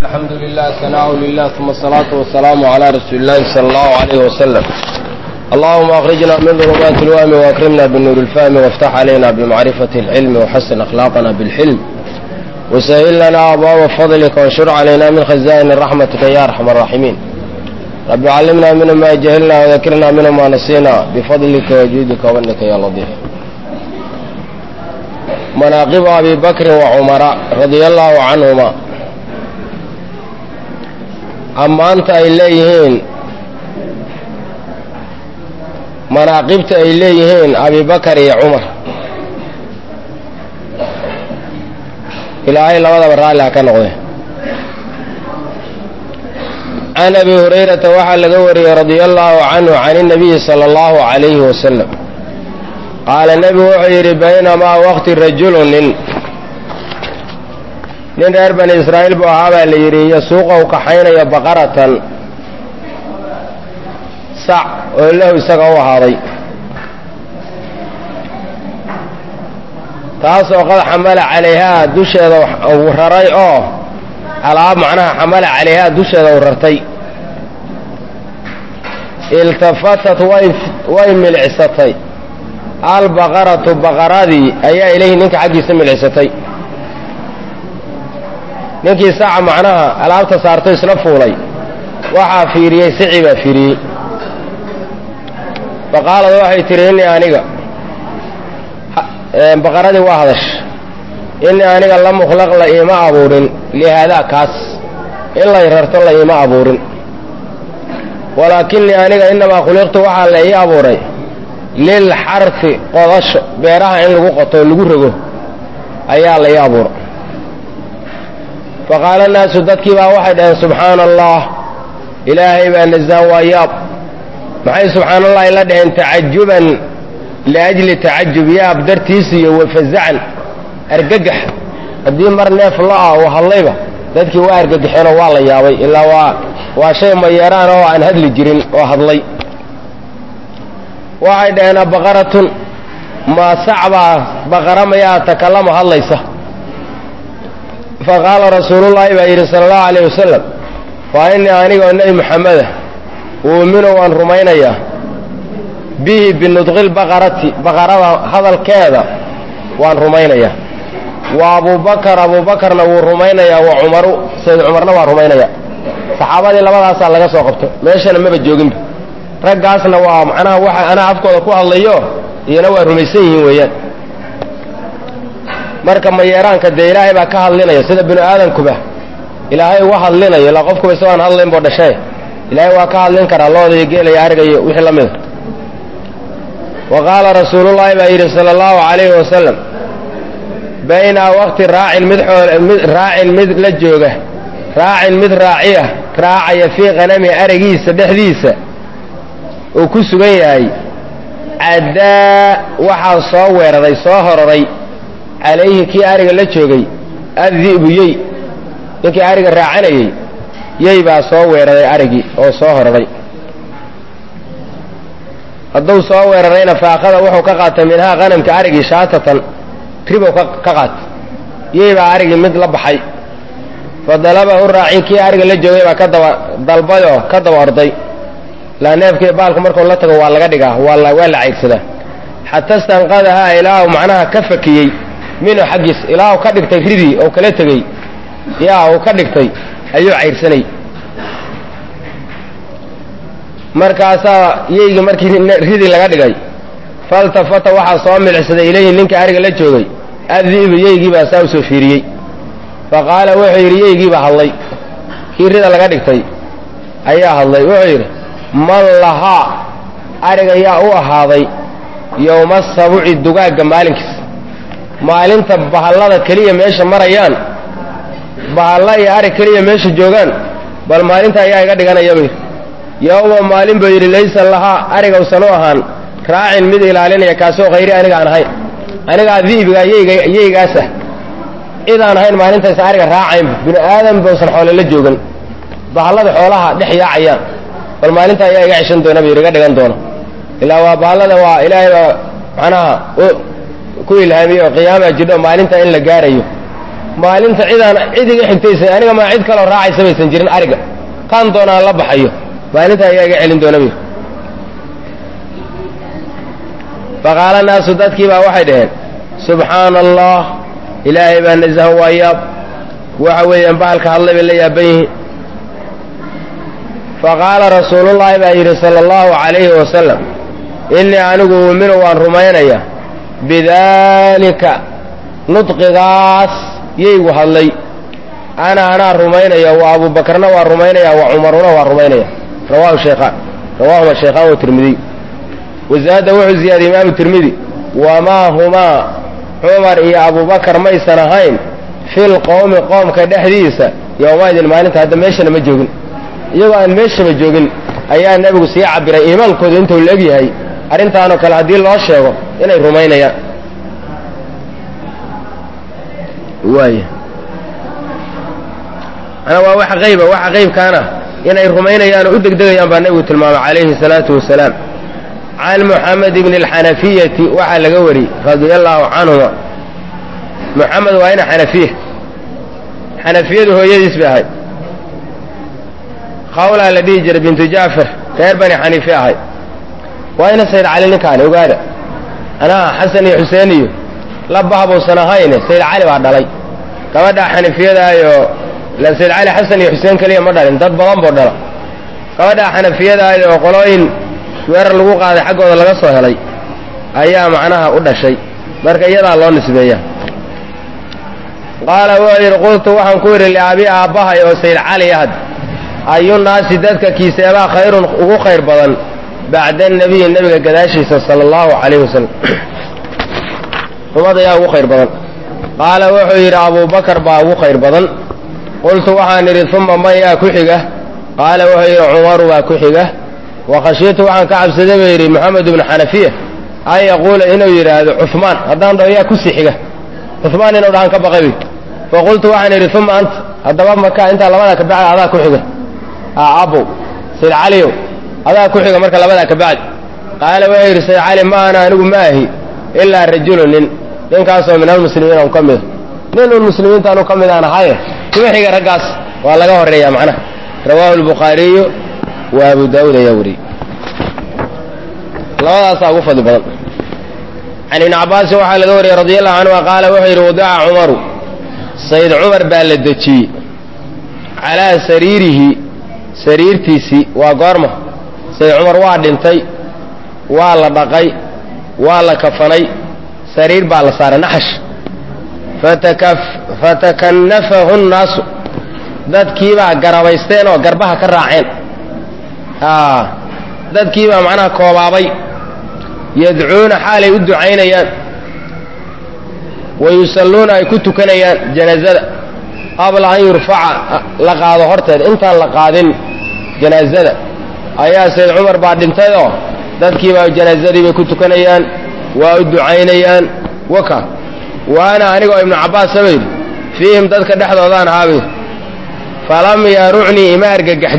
الحمد لله ثناء لله ثم الصلاة والسلام على رسول الله صلى الله عليه وسلم. اللهم أخرجنا من ظلمات الوهم وأكرمنا بالنور الفهم وافتح علينا بمعرفة العلم وحسن أخلاقنا بالحلم وسهل لنا أبواب فضلك وانشر علينا من خزائن رحمتك يا أرحم الراحمين. رب علمنا من ما جهلنا وذكرنا من ما نسينا بفضلك وجودك ومنك يا لطيف. مناقب أبي بكر وعمر رضي الله عنهما ammaanta ay leeyihiin manaaqibta ay leeyihiin abibakar iyo cumar ilaahay labadaba raalli ha ka noqde. can abi hurayrata waxaa laga wariyey radia allaahu canhu can inabiyi sala allahu calayhi wasalam qaala nebigu wuxuu yidhi baynamaa waqti rajulun nin reer bani israa'iil buu ahaa baa la yidhi yasuuqa u kaxaynayo baqaratan sac oo lahu isaga u ahaaday taasoo qad xamala calayhaa dusheeda uu raray oo alaab macnaha xamala calayhaa dusheeda uu rartay. iltafatat way milicsatay albaqaratu baqaradii ayaa ilayhi ninka xaggiisa milicsatay. ninkii saca macnaha alaabta saarto isla fuulay waxaa fiiriyey sicii baa fiiriyey. faqaalad waxay tihi innii aniga baqaradii waa hadash innii aniga lam ukhlaq la iima abuurin lihaadaa kaas in lay rarto la iima abuurin walaakinnii aniga innamaa khuliqtu waxaa la ii abuuray lilxarfi qodasho beeraha in lagu qoto lagu rogo ayaa la ii abuura. faqaala annaasu dadkii baa waxay dhaheen subxaana allah ilaahay baa nasaan waa yaab. maxay subxaana allahi la dhaheen tacajuban liajli tacajub yaab dartiis iyo wafazacan argagax. haddii mar neef la-ah uu hadlayba dadkii waa argagaxeenoo waa la yaabay ilaa waa shay mayeeraan oo aan hadli jirin oo hadlay. waxay dhaheen abaqaratun maa sacbaa baqara mayaa takallama hadlaysa. faqaala rasuulullaahi baa yidhi sala allahu calayh wasalam fa innii anigoo nebi maxameda uuminu waan rumaynayaa bihi binudqilbaqarati baqarada hadalkeeda waan rumaynayaa. wa abuubakarna wuu rumaynayaa wa cumaru sayd cumarna waa rumaynayaa. saxaabadii labadaasaa laga soo qabto meeshana maba jooginba. raggaasna waa macnaha waxa anaa afkooda ku hadlayo iyana waa rumaysan yihiin weeyaan. marka mayeeraanka dee ilaahay baa ka hadlinaya sida binu aadamkuba ilaahay uga hadlinayo ilaa qofkuba isagoon hadlayn boo dhashee ilaahay waa ka hadlin karaa looda iyo geela ariga iyo wixii la mida. wa qaala rasuulullaahi baa yidhi sala allahu calayhi wasalam baynaa waqti raacin mid la jooga raacin mid raaciya raacaya fii qanami arigiisa dhexdiisa uu ku sugan yahay caddaa waxaa soo weeraray soo hororay calayhi kii ariga la joogay addi'bu yey ninkii ariga raacanayey yey baa soo weeraray arigii oo soo hororay. hadduu soo weerarayna faaqada wuxuu ka qaatay minhaa qanamka arigii shaatatan ribow ka qaatay. yey baa arigii mid la baxay. fa dalabahu raacin kii ariga la joogay baa ka daba dalbayoo ka daba orday. laa neefkii baalku markuu la tago waa laga dhigaa waa la caydsadaa. xata stanqadahaa ilaahu macnaha ka fakiyey minhu xaggiis ilaahu ka dhigtay ridii oo kala tegey yaa uu ka dhigtay ayuu cayrsanay. markaasaa yeygii markii ridii laga dhigay faltafata waxaa soo milicsaday ilayhi ninkii ariga la joogay addi'bu yeygii baa saa u soo fiiriyey. faqaala wuxuu yidhi yeygiibaa hadlay kii rida laga dhigtay ayaa hadlay. wuxuu yidhi man lahaa ariga yaa u ahaaday yowma sabuci dugaagga maalinkiis. maalinta bahallada keliya meesha marayaan bahalla iyo arig keliya meesha joogaan bal maalinta ayaa iga dhiganaya buu yidhi. yowma maalin buu yidhi laysa lahaa ariga usan u ahaan raacin mid ilaalinaya kaasoo khayri aniga aan ahayn. anigaa di'biga yeygaas ah cidaan ahayn maalintaas ariga raacaynba binu aadan bausan xoole la joogan bahallada xoolaha dhex yaacayaan bal maalinta ayaa iga ceshan doona buu yidhi iga dhigan doona. ilaa waa bahallada waa ilaahay baa macnaha ku ilhaamiyo qiyaama jidho maalinta in la gaarayo maalinta cid iga xigtaysa aniga maa cid kaloo raacaysa baysan jirin ariga kaan doonaan la baxayo maalinta ayaa iga celin doona bu faqaala naasu dadkii baa waxay dhaheen subxaana allah ilaahay baa nasahan waa yaab waxa weeyaan bahalka hadlay bay la yaaban yihiin faqaala rasuulullaahi baa yidhi sala allahu calayhi wasalam innii anigu uuminu waan rumaynaya bidaalika nudqigaas yaygu hadlay anaa rumaynaya wa abuubakarna waa rumaynaya wa cumaruna waa rumaynaya rawaahuma shaykhaan wa tirmidiy wasaada wuxuu ziyaadiyey imaamu tirmidi wamaa humaa cumar iyo abubakar maysan ahayn fil qowmi qoomka dhexdiisa yowmaidin maalinta hadda meeshana ma joogin iyagoo aan meeshaba joogin ayaa nebigu sii cabiray iimaankooda intuu la egyahay arrintaanoo kale haddii loo sheego inay rumaynayaan waaya manaa waa wax qayba waxa qaybkaana inay rumaynayaan oo u degdegayaan baa nebigu tilmaamay calayhi salaatu wasalaam can muxamed ibni alxanafiyati waxaa laga wariyey radia allaahu canhuma muxamed waa ina xanafiyadu hooyadiis bay ahayd qawlaa la dhihi jiray bintu jacfar reer bani xaniife ahayd waa ina sayd cali ninkaani ogaada anaa xasan iyo xuseen iyo labahbuusan ahayne sayd cali baa dhalay gabadhaa xanafiyadaayoo sayd cali xasan iyo xuseen keliya ma dhalin dad badan buu dhala gabadhaa xanafiyadaayoo qolooyin weerar lagu qaaday xaggooda laga soo helay ayaa macnaha u dhashay marka iyadaa loo nisbeeya qaala wuxuu yidhi qultu waxaan ku yidhi liabi aabbahay oo sayd cali ahad ayunaasi dadka kiiseebaa khayrun ugu khayr badan bacda nebiyi nebiga gadaashiisa sala allahu calayhi wasalam ummad ayaa ugu khayr badan qaala wuxuu yidhi abuubakar baa ugu khayr badan qultu waxaan idhi uma man yaa ku xiga qaala wuxuu yidhi cumaru baa ku xiga wakhashiitu waxaan ka cabsaday buu yidhi moxamed ibnu xanafiya an yaquula inuu yidhaahdo cuhmaan haddaan dhaho yaa kusii xiga cuhmaan inuu dhahan ka baqay faqultu waxaan idhi uma anta haddaba maka intaa labadaa ka bacdi adaa ku xiga abow sayd caliyow adaa ku xiga marka labadaa ka bacdi qaala wuxuu yidhi sayd cali ma ana anigu ma ahi ilaa rajulu ninkaasoo min almuslimiin un ka mida nin un muslimiintaanu ka midaan ahaye kuma xiga raggaas waa laga horreeyaa macnaha rawaahu albukhaariyu wa abu daawuud ayaa wariyey labadaasaa ugu fadli badan can ibni cabbaasin waxaa laga wariyey radia allahu canhuma qaala wuxuu yidhi wadaca cumaru sayd cumar baa la dejiyey calaa sariirihi sariirtiisii waa goorma sayd cumar waa dhintay waa la dhaqay waa la kafanay sariir baa la saaray naxash fatakanafahu nnaasu dadkiibaa garabaysteen oo garbaha ka raaceen dadkiibaa macnaha koobaabay yadcuuna xaalay u ducaynayaan wayusalluuna ay ku tukanayaan janaazada qabla an yurfaca la qaado horteed intaan la qaadin janaazada ayaa sayd cumar baa dhintayoo dadkiibaa janaazadii bay ku tukanayaan waa u ducaynayaan waka wa ana anigoo ibnu cabbaas sabayr fiihim dadka dhexdoodaan ahaabayr falam yarucnii ima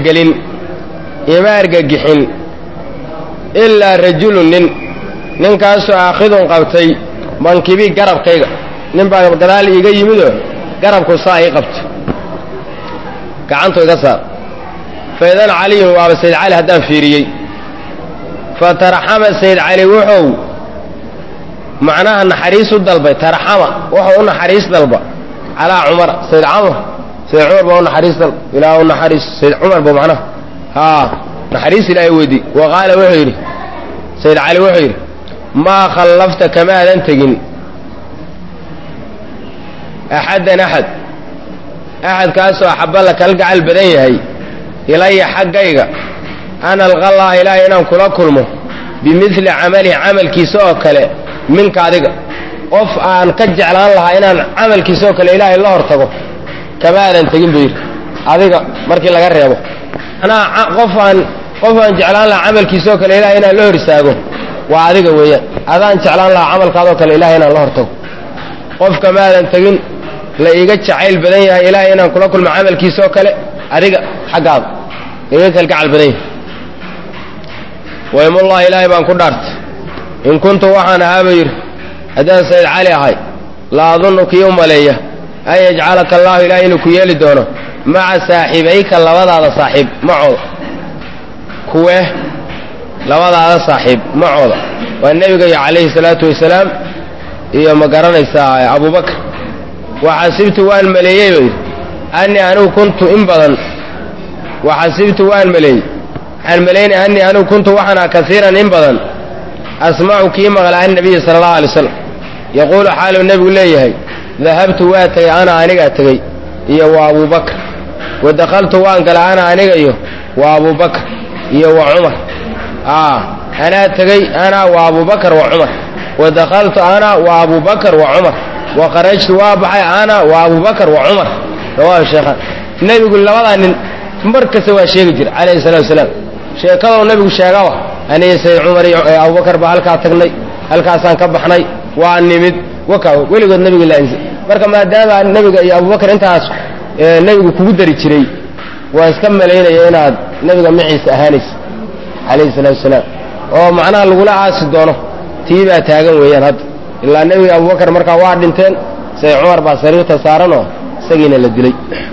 argagixin ilaa rajulun ninkaasoo aakhidun qabtay mankibii garabkayga nin baa gadaal iiga yimidoo garabku saa ii qabto gacantu iga saar faidan caliyun waaba sayd cali haddaan fiiriyey fataraxama sayd cali wuxuu macnaha naxariis u dalbay taraxama wuxuu u naxariis dalba calaa cumar sayd cumar baa u naxariis dalba ilaah u naxariis sayd cumar ba macnaha naxariis ilaahay weydii wa qaala wuxuu yidhi sayd cali wuxuu yidhi maa khallafta kamaadan tegin axaddan axadkaasoo axabba la kala gacal badan yahay ilaya xaggayga ana alqallaa ilaahay inaan kula kulmo bimidli camalihi camalkiisa oo kale minka adiga qof aan ka jeclaan lahaa inaan camalkiisa oo kale ilaahay la hortago kamaadan tegin buu yidhi adiga markii laga reebo anaa qof aan jeclaan lahaa camalkiisa oo kale ilahay inaan la hor istaago waa adiga weeyaan adaan jeclaan lahaa camalkaadoo kale ilahay inaan la hortago qof kamaadan tegin la iiga jacayl badan yahay ilaahay inaan kula kulmo camalkiisa oo kale adiga xaggaada iga kalgacal badan yahay waymullahi ilaahay baan ku dhaartay in kuntu waxaan ahaaba yidhi haddaan sayd cali ahay la adunnu kii u maleeya an yajcalaka allahu ilaah inuu ku yeeli doono maca saaxiibayka labadaada saaxiib macooda kuwe labadaada saaxiib macooda waa nebiga iyo calayhi salaatu wasalaam iyo ma garanaysaa abubakar waxasibtu waan maleeyey buu yidhi annii anigu kuntu in badan waxasibtu waan maleeyey waxaan maleynay annii anigu kuntu waxaana kasiiran in badan asmacu kii maqla annabiya sala allahu alay wasalam yaquulu xaaluu nebigu leeyahay dahabtu waa tegey ana anigaa tegey iyo wa abubakar wa dakhaltu waan gala ana aniga iyo wa abubakar iyo wa cumar anaa tegey ana wa abubakar wa cumar wa dakhaltu ana wa abubakar wa cumar wa kharajtu waa baxay ana wa abubakar wa cumar rawaahu sheekhan nebigu labadaa nin mar kasta waa sheegi jira calayhi salatu wasalaam sheekadoo nebigu sheegaba aniga sayd cumar iyo abubakar baa halkaa tagnay halkaasaan ka baxnay waa nimid waka weligood nebiga laainsa marka maadaama nebiga iyo abubakar intaas nebigu kugu dari jiray waa iska malaynaya inaad nebiga maciisa ahaanaysa calayhi salaatu wasalaam oo macnaha lagula aasi doono tii baa taagan weeyaan hadda ilaa nebiga abubakar markaa waa dhinteen sayd cumar baa sariirta saaranoo isagiina la dilay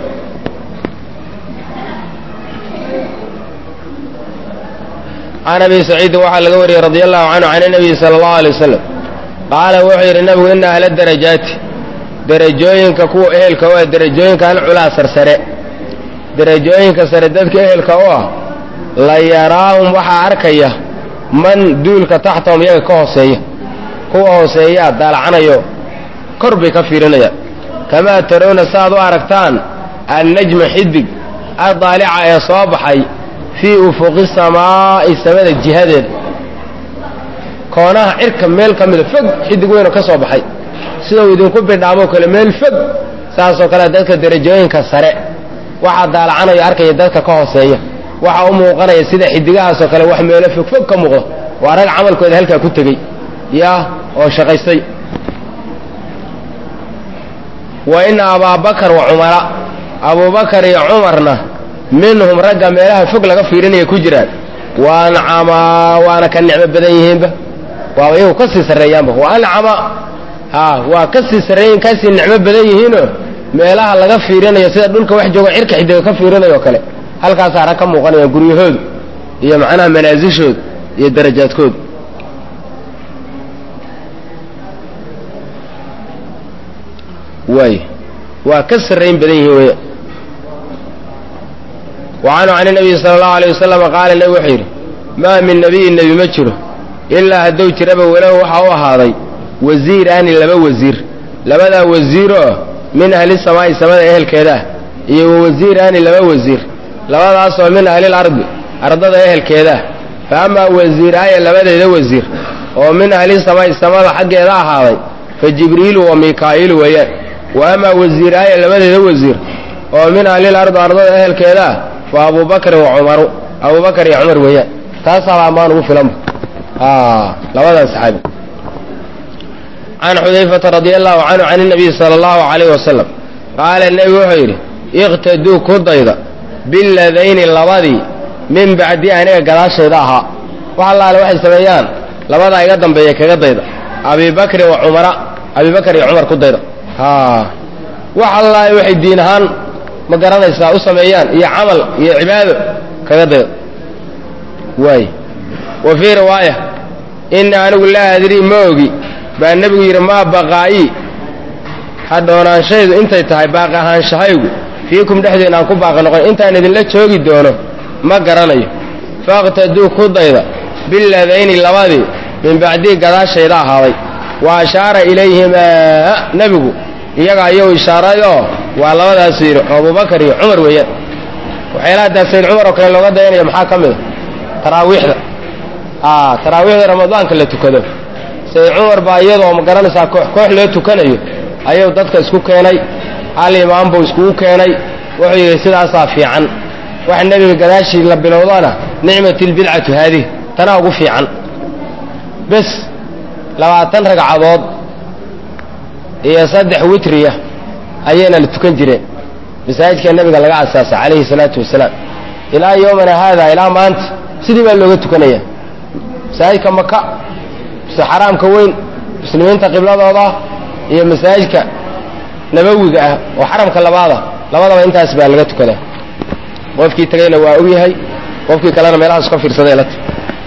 can abi saciidin waxaa laga wariyey radi allahu canhu can inabiyi sala allahu alay wasalam qaala wuxuu yidhi nabigu ina ahla darajaati derajooyinka kuwa ehelka u ah derajooyinka alculaa sarsare derajooyinka sare dadka ehelka u ah la yaraahum waxaa arkaya man duulka taxtahum iyaga ka hooseeya kuwa hooseeyaa daalacanayo kor bay ka fiirinayaan kamaa tarawna saaad u aragtaan annajma xidig addaalica ee soo baxay fii ufuqi samaa'i samada jihadeeda koonaha cirka meel ka mida fog xidig weynoo ka soo baxay sidau idinku bidhaamoo kale meel fog saasoo kale dadka derajooyinka sare waxaa daalacanayo arkaya dadka ka hooseeya waxaa u muuqanaya sida xidigahaasoo kale wax meelo fogfog ka muuqda waa rag camalkooda halkaa ku tegey yaa oo shaqaystay wa ina abaabakar wa cumara abubakar iyo cumarna minhum ragga meelaha fog laga fiirinaya ku jiraan waancamaa waana ka nicmo badan yihiinba waaba iyagu ka sii sarreeyaanba waancama waa ka sii sarreeyin kasii nicmo badan yihiinoo meelaha laga fiirinayo sida dhulka wax joogo cirka xidiga ka fiirinayo kale halkaasaa rag ka muuqanayaan guryahoodu iyo macnaha manaasishooda iyo darajaadkooda waay waa ka sarrayn badan yihiin weya wa canhu can inabiyi sala allahu alay wasalam qaala nebi wuxuu yidhi maa min nebiyin nebi ma jiro ilaa hadduu jiraba walow waxaa u ahaaday wasiiraani laba wasiir labadaa wasiiroo min ahli samaa'i samada ehelkeeda ah iyo wa wasiiraani laba wasiir labadaasoo min ahlil ardi ardada ehelkeedaah fa amaa wasiiraaya labadeeda wasiir oo min ahli samaa'i samada xaggeeda ahaaday fa jibriilu wa mikaa'iilu weeyaan wa amaa wasiiraaya labadeeda wasiir oo min ahlil ardi ardada ehelkeeda ah fa abubakrin wa cumaru abubakar iyo cumar weeyaan taasaaba ammaan ugu filanba labadan saxaabi can xudayfata radia allahu canhu can inabiyi sala allahu calayh wasalam qaala nebigu wuxuu yidhi iqtaduu ku dayda biladayni labadii min bacdi aniga gadaashayda ahaa wax allaale waxay sameeyaan labadaa iga dambeeya kaga dayda abibakrin wa cumara abibakar iyo cumar ku dayda wax allaale waxay diin ahaan ma garanaysaa u sameeyaan iyo camal iyo cibaado kaga dayda waay wa fii riwaaya ina anigu laa adrii ma ogi baa nebigu yidhi maa baqaa'ii hadhoonaanshaydu intay tahay baaqi ahaanshahaygu fiikum dhexdeena aan ku baaqi noqon intaan idinla joogi doono ma garanayo faqtaduu ku dayda biladayni labadii min bacdii gadaashayda ahaaday wa ashaara ilayhimaa nebigu iyaga ayuu ishaarayoo waa labadaas yidhi abubakar iyo cumar weeyaan waxyaalaha daa sayd cumar oo kale looga dayanaya maxaa ka mida taraawiixda taraawiixda ramadaanka la tukado sayd cumar baa iyadoo ma garanaysaa koox loo tukanayo ayuu dadka isku keenay hal imaam buu iskugu keenay wuxuu yidhi sidaasaa fiican wax nebiga gadaashii la bilowdana nicmatilbidcatu haadihi tanaa ugu fiican bes 20 ragcadood iyo 3 witriya ayayna la tukan jireen masaajidka nebiga laga asaasay calayhi salaatu wasalaam ilaa yoomana haada ilaa maanta sidii baa looga tukanaya masaajidka maka mise xaraamka weyn muslimiinta qibladooda iyo masaajidka nabawiga ah oo xaramka labadaba intaas baa laga tukadaa qofkii tagayna waa og yahay qofkii kalena meelahaas ka fiirsaday la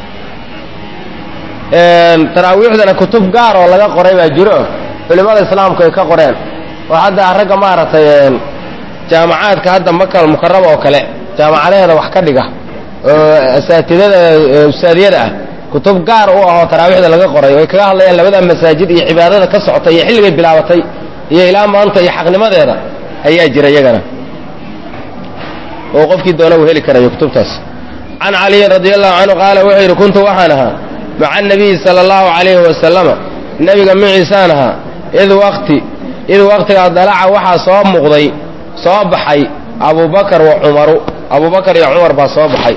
taraawiixdana kutub gaar oo laga qoray baa jiro culimada islaamku ay ka qoreen oo hadda ragga maaragtay jaamacaadka hadda Makka al-Mukarrama oo kale jaamacadaheeda wax ka dhiga oo asaatidada ustaadiyada ah kutub gaar u ah oo taraawiixda laga qoray oo ay kaga hadlayaan labada masaajid iyo cibaadada ka socotay iyo xilliga bilaabatay iyo ilaa maanta iyo xaqnimadeeda ayaa jira iyagana oo qofkii doona uu heli karayo kutubtaas an Ali radiyallahu anhu qaala wuxuu kuntu waxanaha ma'a nabiy sallallahu alayhi wa sallam nabiga miisaanaha id waqtiga dalaca waxa soo muuqday soo baxay Abu Bakar wa Umar Abu Bakar iyo Umar baa soo baxay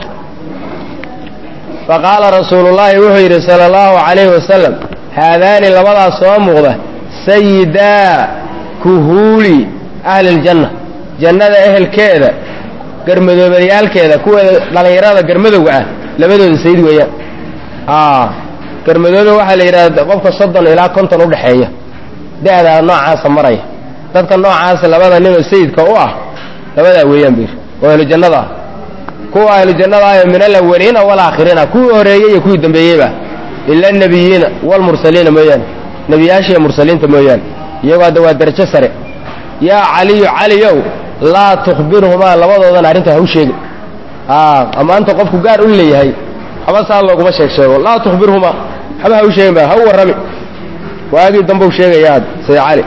faqala rasuulullaahi wuxuu yiri sallallahu alayhi wa sallam haadaani labada soo muuqda sayyida kuhuli ahli aljanna jannada ehelkeeda garmadoobayaalkeeda kuwa dhalinyarada garmadowga ah labadooda sayid weeyaan garmadooba waxa la yiraahdaa qofka 30 ilaa 50 u dhaxeeya daada noocaas maray dadka noocaas labada nin oo sayidka u ah labada weeyaan bir oo ahli jannada kuwa ahli jannada ay min al-awwalina wal aakhirina kuwa horeeyay iyo kuwa dambeeyayba illa nabiyina wal mursalina mooyaan nabiyaasha mursaliinta mooyaan iyagoo waa darajo sare ya caliyow la tukhbirhuma labadoodan arinta ha u sheegin amaanta qofku gaar u leeyahay haba saa looguma sheego la tukhbirhuma haba ha u sheegin ba ha warrami waagi dambe u sheegayaa sayid cali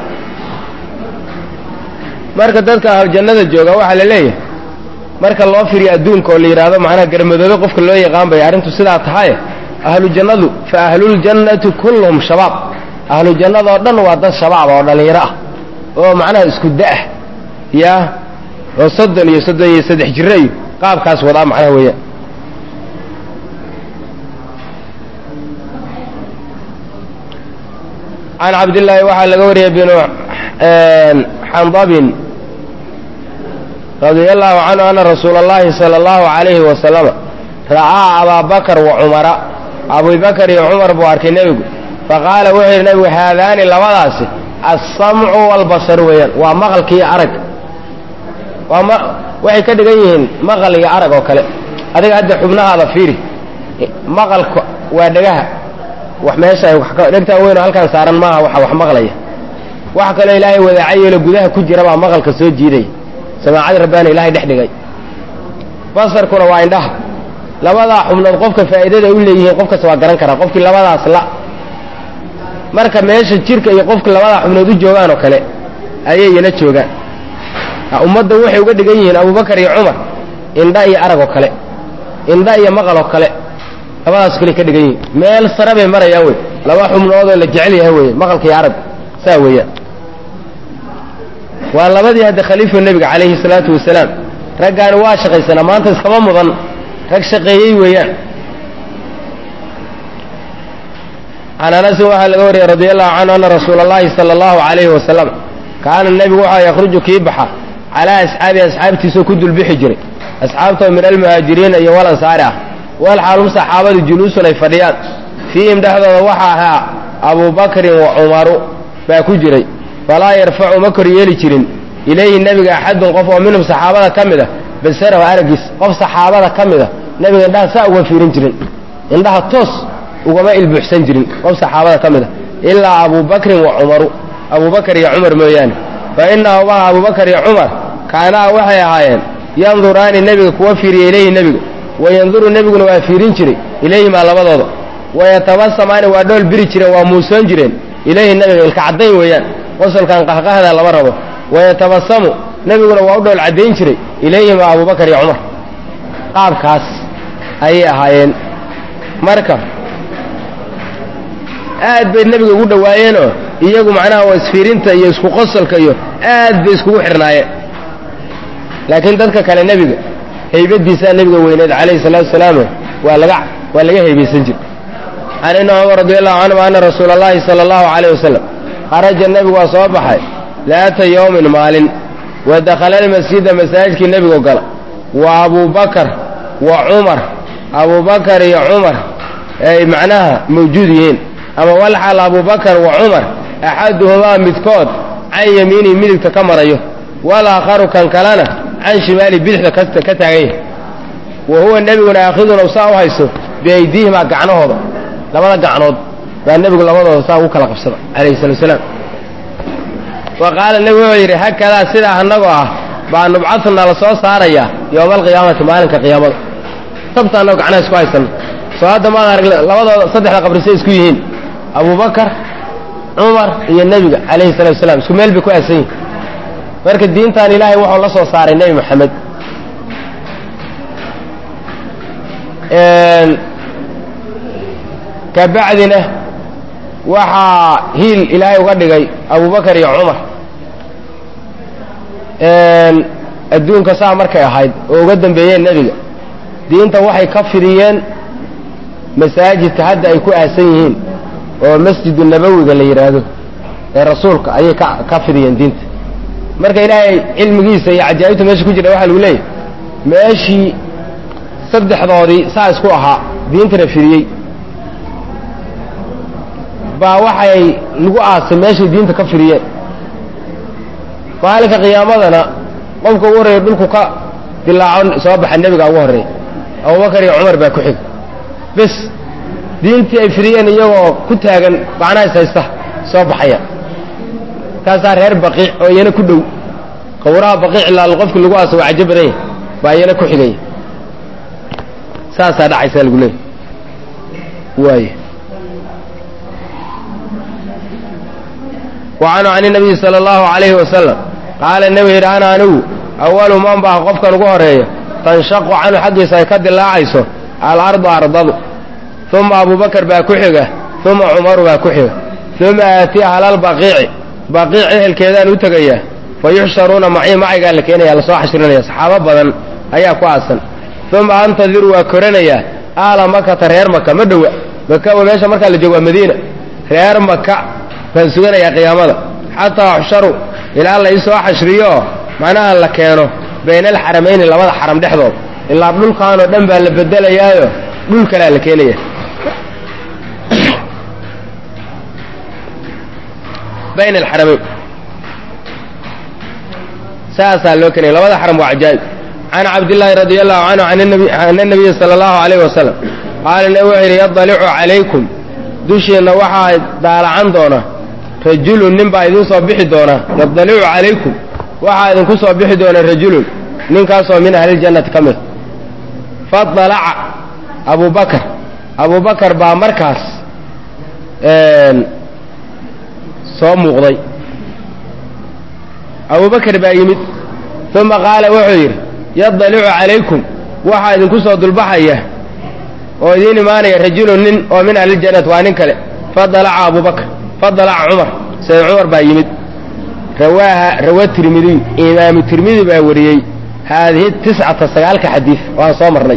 marka dadka ahli jannada jooga waxa la leeyahay marka loo fiiriyo adduunka oo la yiraahdo macnaha garmadoobe qofka loo yaqaan bay arintu sidaa tahay ahlu jannadu fa ahlul jannati kulluhum shabab ahlu jannada oo dhan waa dad shabaab oo dhalinyaro ah oo macnaha isku daa ya oo 33 jiray qaabkaas wada macnaha weeyaan عن عبد الله وحال لغوري بن حنضب رضي الله عنه أن رسول الله صلى الله عليه وسلم رأى أبا بكر وعمر أبو بكر وعمر بوارك النبي فقال وحي النبي هذان اللوضاس السمع والبصر وين ومغل كي أرق وحي كدقيهن مغل كي أرق وكلا هذا قد حبنا هذا فيري مغل ودقها وحماسة نقطة وين هالكان صارن معها وح مغلية وحكى لا إلهي وذاعي لجودها كجرا مع مغل كسود جيدي سماع ربنا إلهي دحدقي بصر كنا وعندها لا وضع حمل القفك فائدة يقول لي قفك سواء قرن كرا قفك لا وضع صلاة مركب ماشي الشركة يقفك لا وضع حمل ذو جوان وكله أي ينتشوجان أمد وحي وقد جايين أبو بكر يا عمر إن داي أرق وكله إن داي مغل وكله أبغى أسكلي كده جاي مال الصرابة مرة ياوي لو حمل هذا اللي جعلي هوي مغل كي عرب ساوية والله بدي هذا خليفة النبي عليه الصلاة والسلام رجع نواشق السنة ما أنت كمان مظن رجع قيي وياه أنا نسوى الغوري رضي الله عنه أن رسول الله صلى الله عليه وسلم كان النبي وحى يخرج كيبحة على أصحاب تسو كد البحجر أصحابته من المهاجرين أي ولا صارع والحالهم صحابة الجلوس والفريات فيهم دحض وحاها أبو بكر وعمر باكجري فلا يرفع مكر يلجرين إليه النبي أحد قفوا منهم صحابة كاملة بالسر وأرقس قف صحابة كاملة النبي عندها ساء في رنجرين عندها الطص وقماء البحسن جرين قف صحابة كاملة إلا أبو بكر وعمر أبو بكر يا عمر ميان فإنه أبو بكر يا عمر كانا وحي عاين ينظران النبي كوفر إليه النبي وينظر النبي وافيرين جري إليه ما لبضض ويتبسمان ودول بري جري وموسون جرين إليه النبي الكعدين ويان وصل كان قهقه هذا لبربه ويتبسم نبي ودول عدين جري إليه ما أبو بكر يا عمر قاب كاس أي هايين مركب aad bay nabiga ugu dhawaayeen iyagu macnaha waa isfiirinta iyo isku qosolka iyo aad bay isku xirnaayeen laakiin dadka kale nabiga haybadiisa nabiga weyneed kaleey salaatu salaam waa laga haybaysan jir anna Umar radiyallahu anhu anna rasuulullaahi sallallahu alayhi wasallam kharaja nabiga waa soo baxay laata yawmin maalin wa dakhala al-masjid masaajidkii nabiga gala wa Abu Bakar wa Umar Abu Bakar iyo Umar ay macnaha mawjuudiin أما والحال أبو بكر وعمر أحدهما مثكود can yamiinihi midigta ka marayo walaakharu kan kalena can shimaali bidixda ka taagan yahay wa huwa nebiguna aakhidun ow saa u hayso biaydiihimaa gacnahooda labada gacnood baa nebigu labadooda saa ugu kala qabsada calayhi salatu wasalaam wa qaala nebigu wuxuu yidhi hakadaa sidaa annagoo ah baa nubcadunaa la soo saarayaa yowma alqiyaamati maalinka qiyaamada tabta annagoo gacnaha isku haysanno soo hadda maan arag labadooda saddexda qabrisay isku yihiin abubakar cumar iyo nebiga calayhi salatu wasalaam isku meel bay ku aasan yihin marka diintan ilaahay wuxuu la soo saaray nebi moxamed kabacdina waxaa hiil ilaahay uga dhigay abubakar iyo cumar adduunka saa markay ahayd oo uga dambeeyeen nebiga diinta waxay ka fidiyeen masaajidka hadda ay ku aasan yihiin oo masjidu nabowiga la yidhaahdo ee rasuulka ayay ka fidiyeen diinta marka ilaahay cilmigiisa iyo cajaa'ibta meesha ku jira waxaa lagu leeyahy meeshii saddexdoodii saa isku ahaa diintana fidiyey baa waxay lagu aasay meeshay diinta ka fidiyeen maalinka qiyaamadana qofka ugu horreeya dhulku ka dilaaco soo baxa nebiga ugu horreeya abubakar iyo cumar baa ku xiga bes diintii ay fidiyeen iyagoo ku taagan gacnaha is haysta soo baxaya kaasaa reer baqiic oo iyana ku dhow qawraha baqiic ilaal qofkii lagu aaso waa cajo badan yahy baa iyana ku xigaya saasaa dhacaysaa lagu leeyay waay wacanhu can inabiyi sala allahu calayhi wasalam qaala nebigu yidhi ana anigu awalu man baa qofkan ugu horeeya tanshaqu canhu xaggiisa ay ka dilaacayso alardu ardadu uma abubakar baa ku xiga uma cumaru baa ku xiga uma aatiya halalbaqiici baqiic ehelkeedaan u tegayaa fa yuxsharuuna macii macaygaa la keenaya lasoo xashrinaya saxaabo badan ayaa ku aasan uma antadiru waa koranayaa ahla makata reer maka ma dhowa maka meesha markaa la joogo waa madiina reer maka baan suganayaa qiyaamada xataa uxsharu ilaa la isoo xashriyooo macnaha la keeno bayna alxaramayni labada xaram dhexdood ilaa dhulkaanoo dhan baa la bedelayaayo dhul kalea la keenaya bayna alxaramayn saasaa loo keenaya labada xaram waa cajaa'ib can cabdillaahi radi allahu canhu ana nabiya sala allahu calayh wasalam qaala nebi wuxuu yidhi yadalicu calaykum dushiinna waxaa daalacan doona rajulun nin baa idiin soo bixi doona yadalicu calaykum waxaa idinku soo bixi doona rajulun ninkaasoo min ahliljannati ka mid fadalaca abubakar baa markaas soo muuqday abubakar baa yimid uma qaala wuxuu yidhi yadalicu calaykum waxaa idinku soo dulbaxaya oo idiin imaanaya rajulun nin oo min ahliljannati waa nin kale fadalaca cumar sayd cumar baa yimid rawa tirmidiy imaamu tirmidi baa wariyey haadihi 9 xadiid waan soo marnay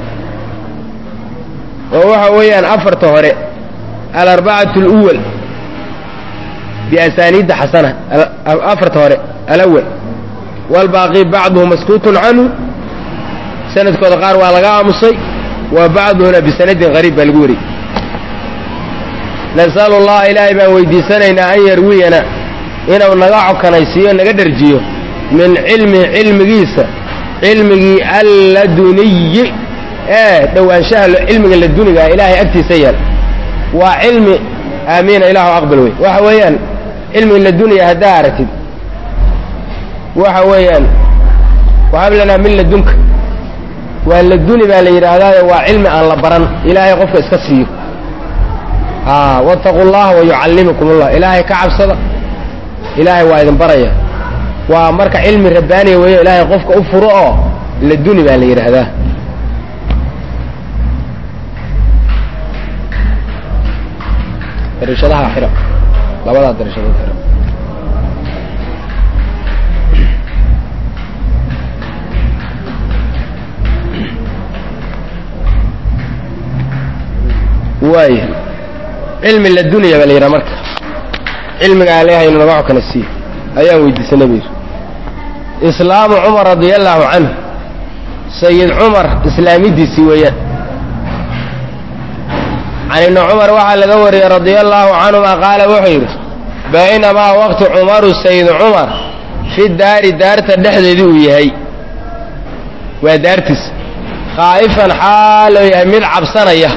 oo waxa weeyaan afarta hore alarbacatu اluwal biasaaniidda xasana afarta hore alawal waalbaaqi bacduhu maskuutun canhu sanadkooda qaar waa laga aamusay wa bacduhuna bisanadin qariib baa lagu wariyey nasalu allaha ilaahay baan weydiisanaynaa an yarwiyana inuu naga cokanaysiiyo naga dherjiyo min cilmihi cilmigiisa cilmigii alladuniyi ee dhowaanshaha cilmiga laduniga ilaahay agtiisa yaal waa cilmi aamiina ilaahu aqbal wey waxa weeyaan cilmiga laduniya haddaa aragtid waxa weeyaan wahab lanaa min ladunka waa laduni baa la yidhaahdaayo waa cilmi aan la baran ilaahay qofka iska siiyo wattaqu llaha wayucallimukum allah ilaahay ka cabsada ilaahay waa idin baraya waa marka cilmi rabbaaniya weeyo ilaahay qofka u furo oo laduni baa la yidhaahdaa darishadaha xira labadaa darishadood xira waay cilmi laduniya baa la yidhaha marka cilmiga aleehay inu naga cokana siiyo ayaan weydiisanay buu yidhi islaamu cumar radia allaahu canhu sayid cumar islaamidiisii weeyaan can ibni cumar waxaa laga wariyey radia allaahu canhuma qaala wuxuu yidhi baynamaa waqti cumaru sayd cumar fi daari daarta dhexdeedii uu yahay waa daartiis khaa'ifan xaaloo yahay mid cabsanaya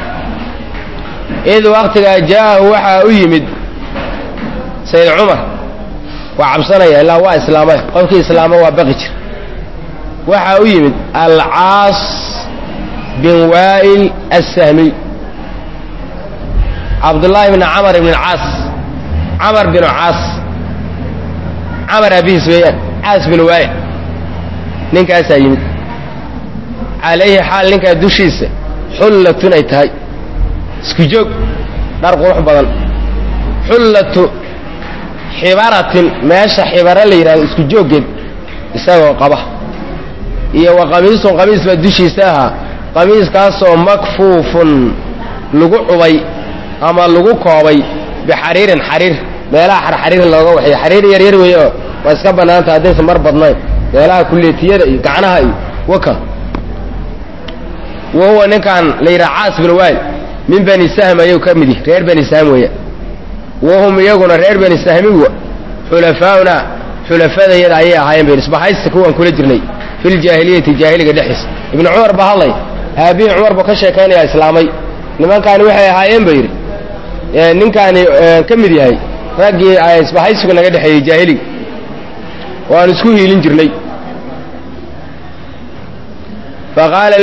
id waqtigaa jaa'ahu waxaa u yimid sayd cumar waa cabsanaya ilaa waa islaamay qofkii islaama waa baqi jir waxaa u yimid alcaas bin waa'il assahmiy cabdullaahi bni camar ibn caas camar binu caas camar abihiis weeyaan caas bin waa'il ninkaasaa yimid calayhi xaal ninkaa dushiisa xullatun ay tahay isku joog dhar qurux badan xullatu xibaratin meesha xibara la yidhahdo isku jooggeed isagoo qaba iyo wa qamiisun qamiis baa dushiisa ahaa qamiiskaasoo makfuufun lagu cubay ama lagu koobay bixariirin xariir meelaha xarxariir looga waxiyo xariir yaryar weeye oo waa iska bannaanta haddaysan mar badnayn meelaha kulleetiyada iyo gacnaha iyo waka wa huwa ninkan la yidhaha caas bin waa'il min bani sahm ayuu ka mid yahi reer bani sahm weeya wahum iyaguna reer bani sahmiwa xulafaa'una xulafadayada ayay ahaayeen ben isbahaysta kuwaan kula jirnay filjaahiliyati jaahiliga dhexdiisa ibnu cumar baa hadlay aabihii cumar buu ka sheekaynayaa islaamay nimankaani waxay ahaayeen ba yidhi ninkaani ka mid yahay raggii ay isbahaysigu naga dhexeeyey jaahiliga waan isku hiilin jirnay faqaala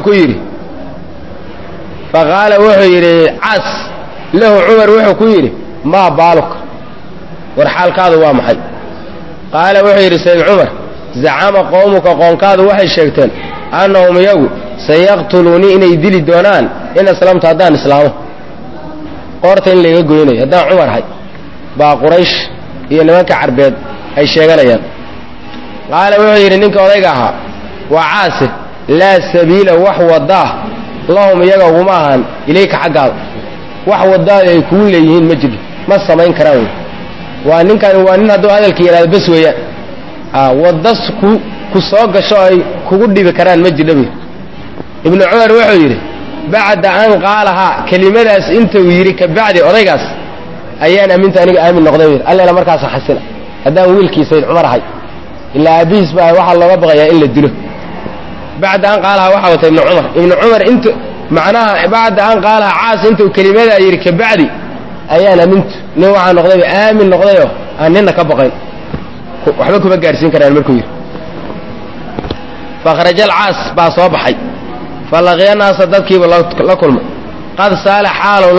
wuxuu yidhi caas lahu cumar wuxuu ku yidhi maa baaluka war xaalkaadu waa maxay qaala wuxuu yidhi sayd cumar zacama qowmuka qoonkaadu waxay sheegteen annahum iyagu sayaqtuluunii inay dili doonaan in aslamtu haddaan islaamo qoorta in layga goynayo haddaan cumar ahay baa quraysh iyo nimanka carbeed ay sheeganayaan qaala wuxuu yidhi ninka odayga ahaa waa caase laa sabiila wax waddaah lahum iyaga uguma ahaan ilayka xaggaada wax waddaada ay kugu leeyihiin ma jirto ma samayn karaan wey waa ninkani waa nin hadduu hadalka yidhahdo bas weeyaan waddas ku soo gasho ay kugu dhibi karaan ma jirha buy ibnu cumar wuxuu yidhi bacda an qaalahaa kelimadaas intuu yidhi ka bacdi odaygaas ayaan aaminta aniga aamin noqday bu yidhi alleela markaasa xasila haddaan wiilkii sayd cumar ahay ilaa aabihiis baa waxaa looga baqayaa in la dilo bacda an qaalahaa waxaa wata ibnu cumar intu macnaha bacda an qaalahaa caas intuu kelimadaa yidhi ka bacdi ayaan aamintu nin waxaa noqdayba aamin noqdayoo aan ninna ka baqayn waxba kuma gaadhsiin karaan markuu yidhi fakhraja alcaas baa soo baxay falaqiya naasa dadkiiba la kulmay qad saala xaaluu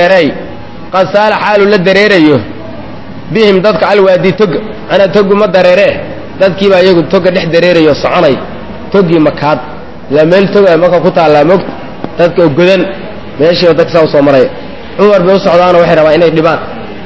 la dareerayo bihim dadka alwaadi toga anaa togu ma dareeree dadkiibaa iyagu toga dhex dareerayo soconaya togii makaad ilaa meel toga marka ku taallaa mogta dadka godan meeshiiba dadka saa u soo maraya cumar bay u socdaanoo waxay rabaan inay dhibaan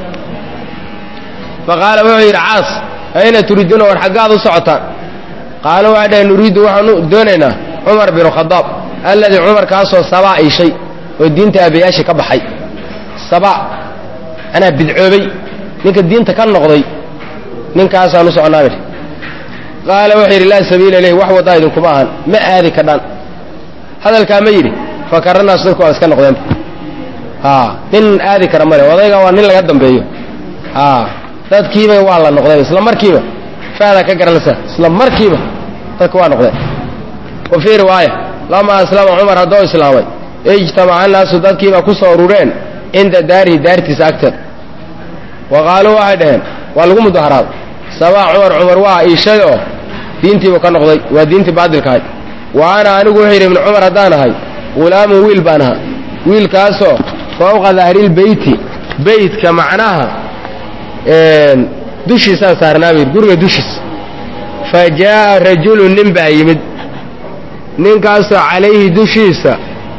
faqaala wuxuu yidhi caas ayna turiiduuna war xaggaad u socotaan qaalo waxay dhaheen nuriiddu waxaanu doonaynaa cumar binu khadaab alladii cumar kaasoo sabaa iishay oo diinta aabayaashii ka baxay sabaa anaa bidcoobay ninka diinta ka noqday ninkaasaan u soconaa bidhi qaala wuxuu yidhi laa sabiila ilayh wax waddaa idinkuma ahan ma aadi kadhaan hadalkaa ma yidhi fakaranaas dadku waa iska noqdeenba nin aadi kara male odayga waa nin laga dambeeyo dadkiiba waa la noqdeen isla markiiba faadaa ka garanaysaa isla markiiba dadka waa noqdeen wa fii riwaaya lamaa aslama cumar haddoo islaamay ijtamaca annaasu dadkiiba ku soo urureen cinda daarihi daartiisa agteeda wa qaaluu waxay dhaheen waa lagu mudaharaaday sabaa cumar waa iishay oo diintiibu ka noqday waa diintii baadilkahay wa ana anigu wuxuu yidhi ibnu cumar haddaan ahay hulaamun wiil baan ahaa wiilkaasoo fawqa dahrilbeyti beytka macnaha dushiisaan saarnaa buu yidhi guriga dushiisa fa jaa'a rajulun nin baa yimid ninkaasoo calayhi dushiisa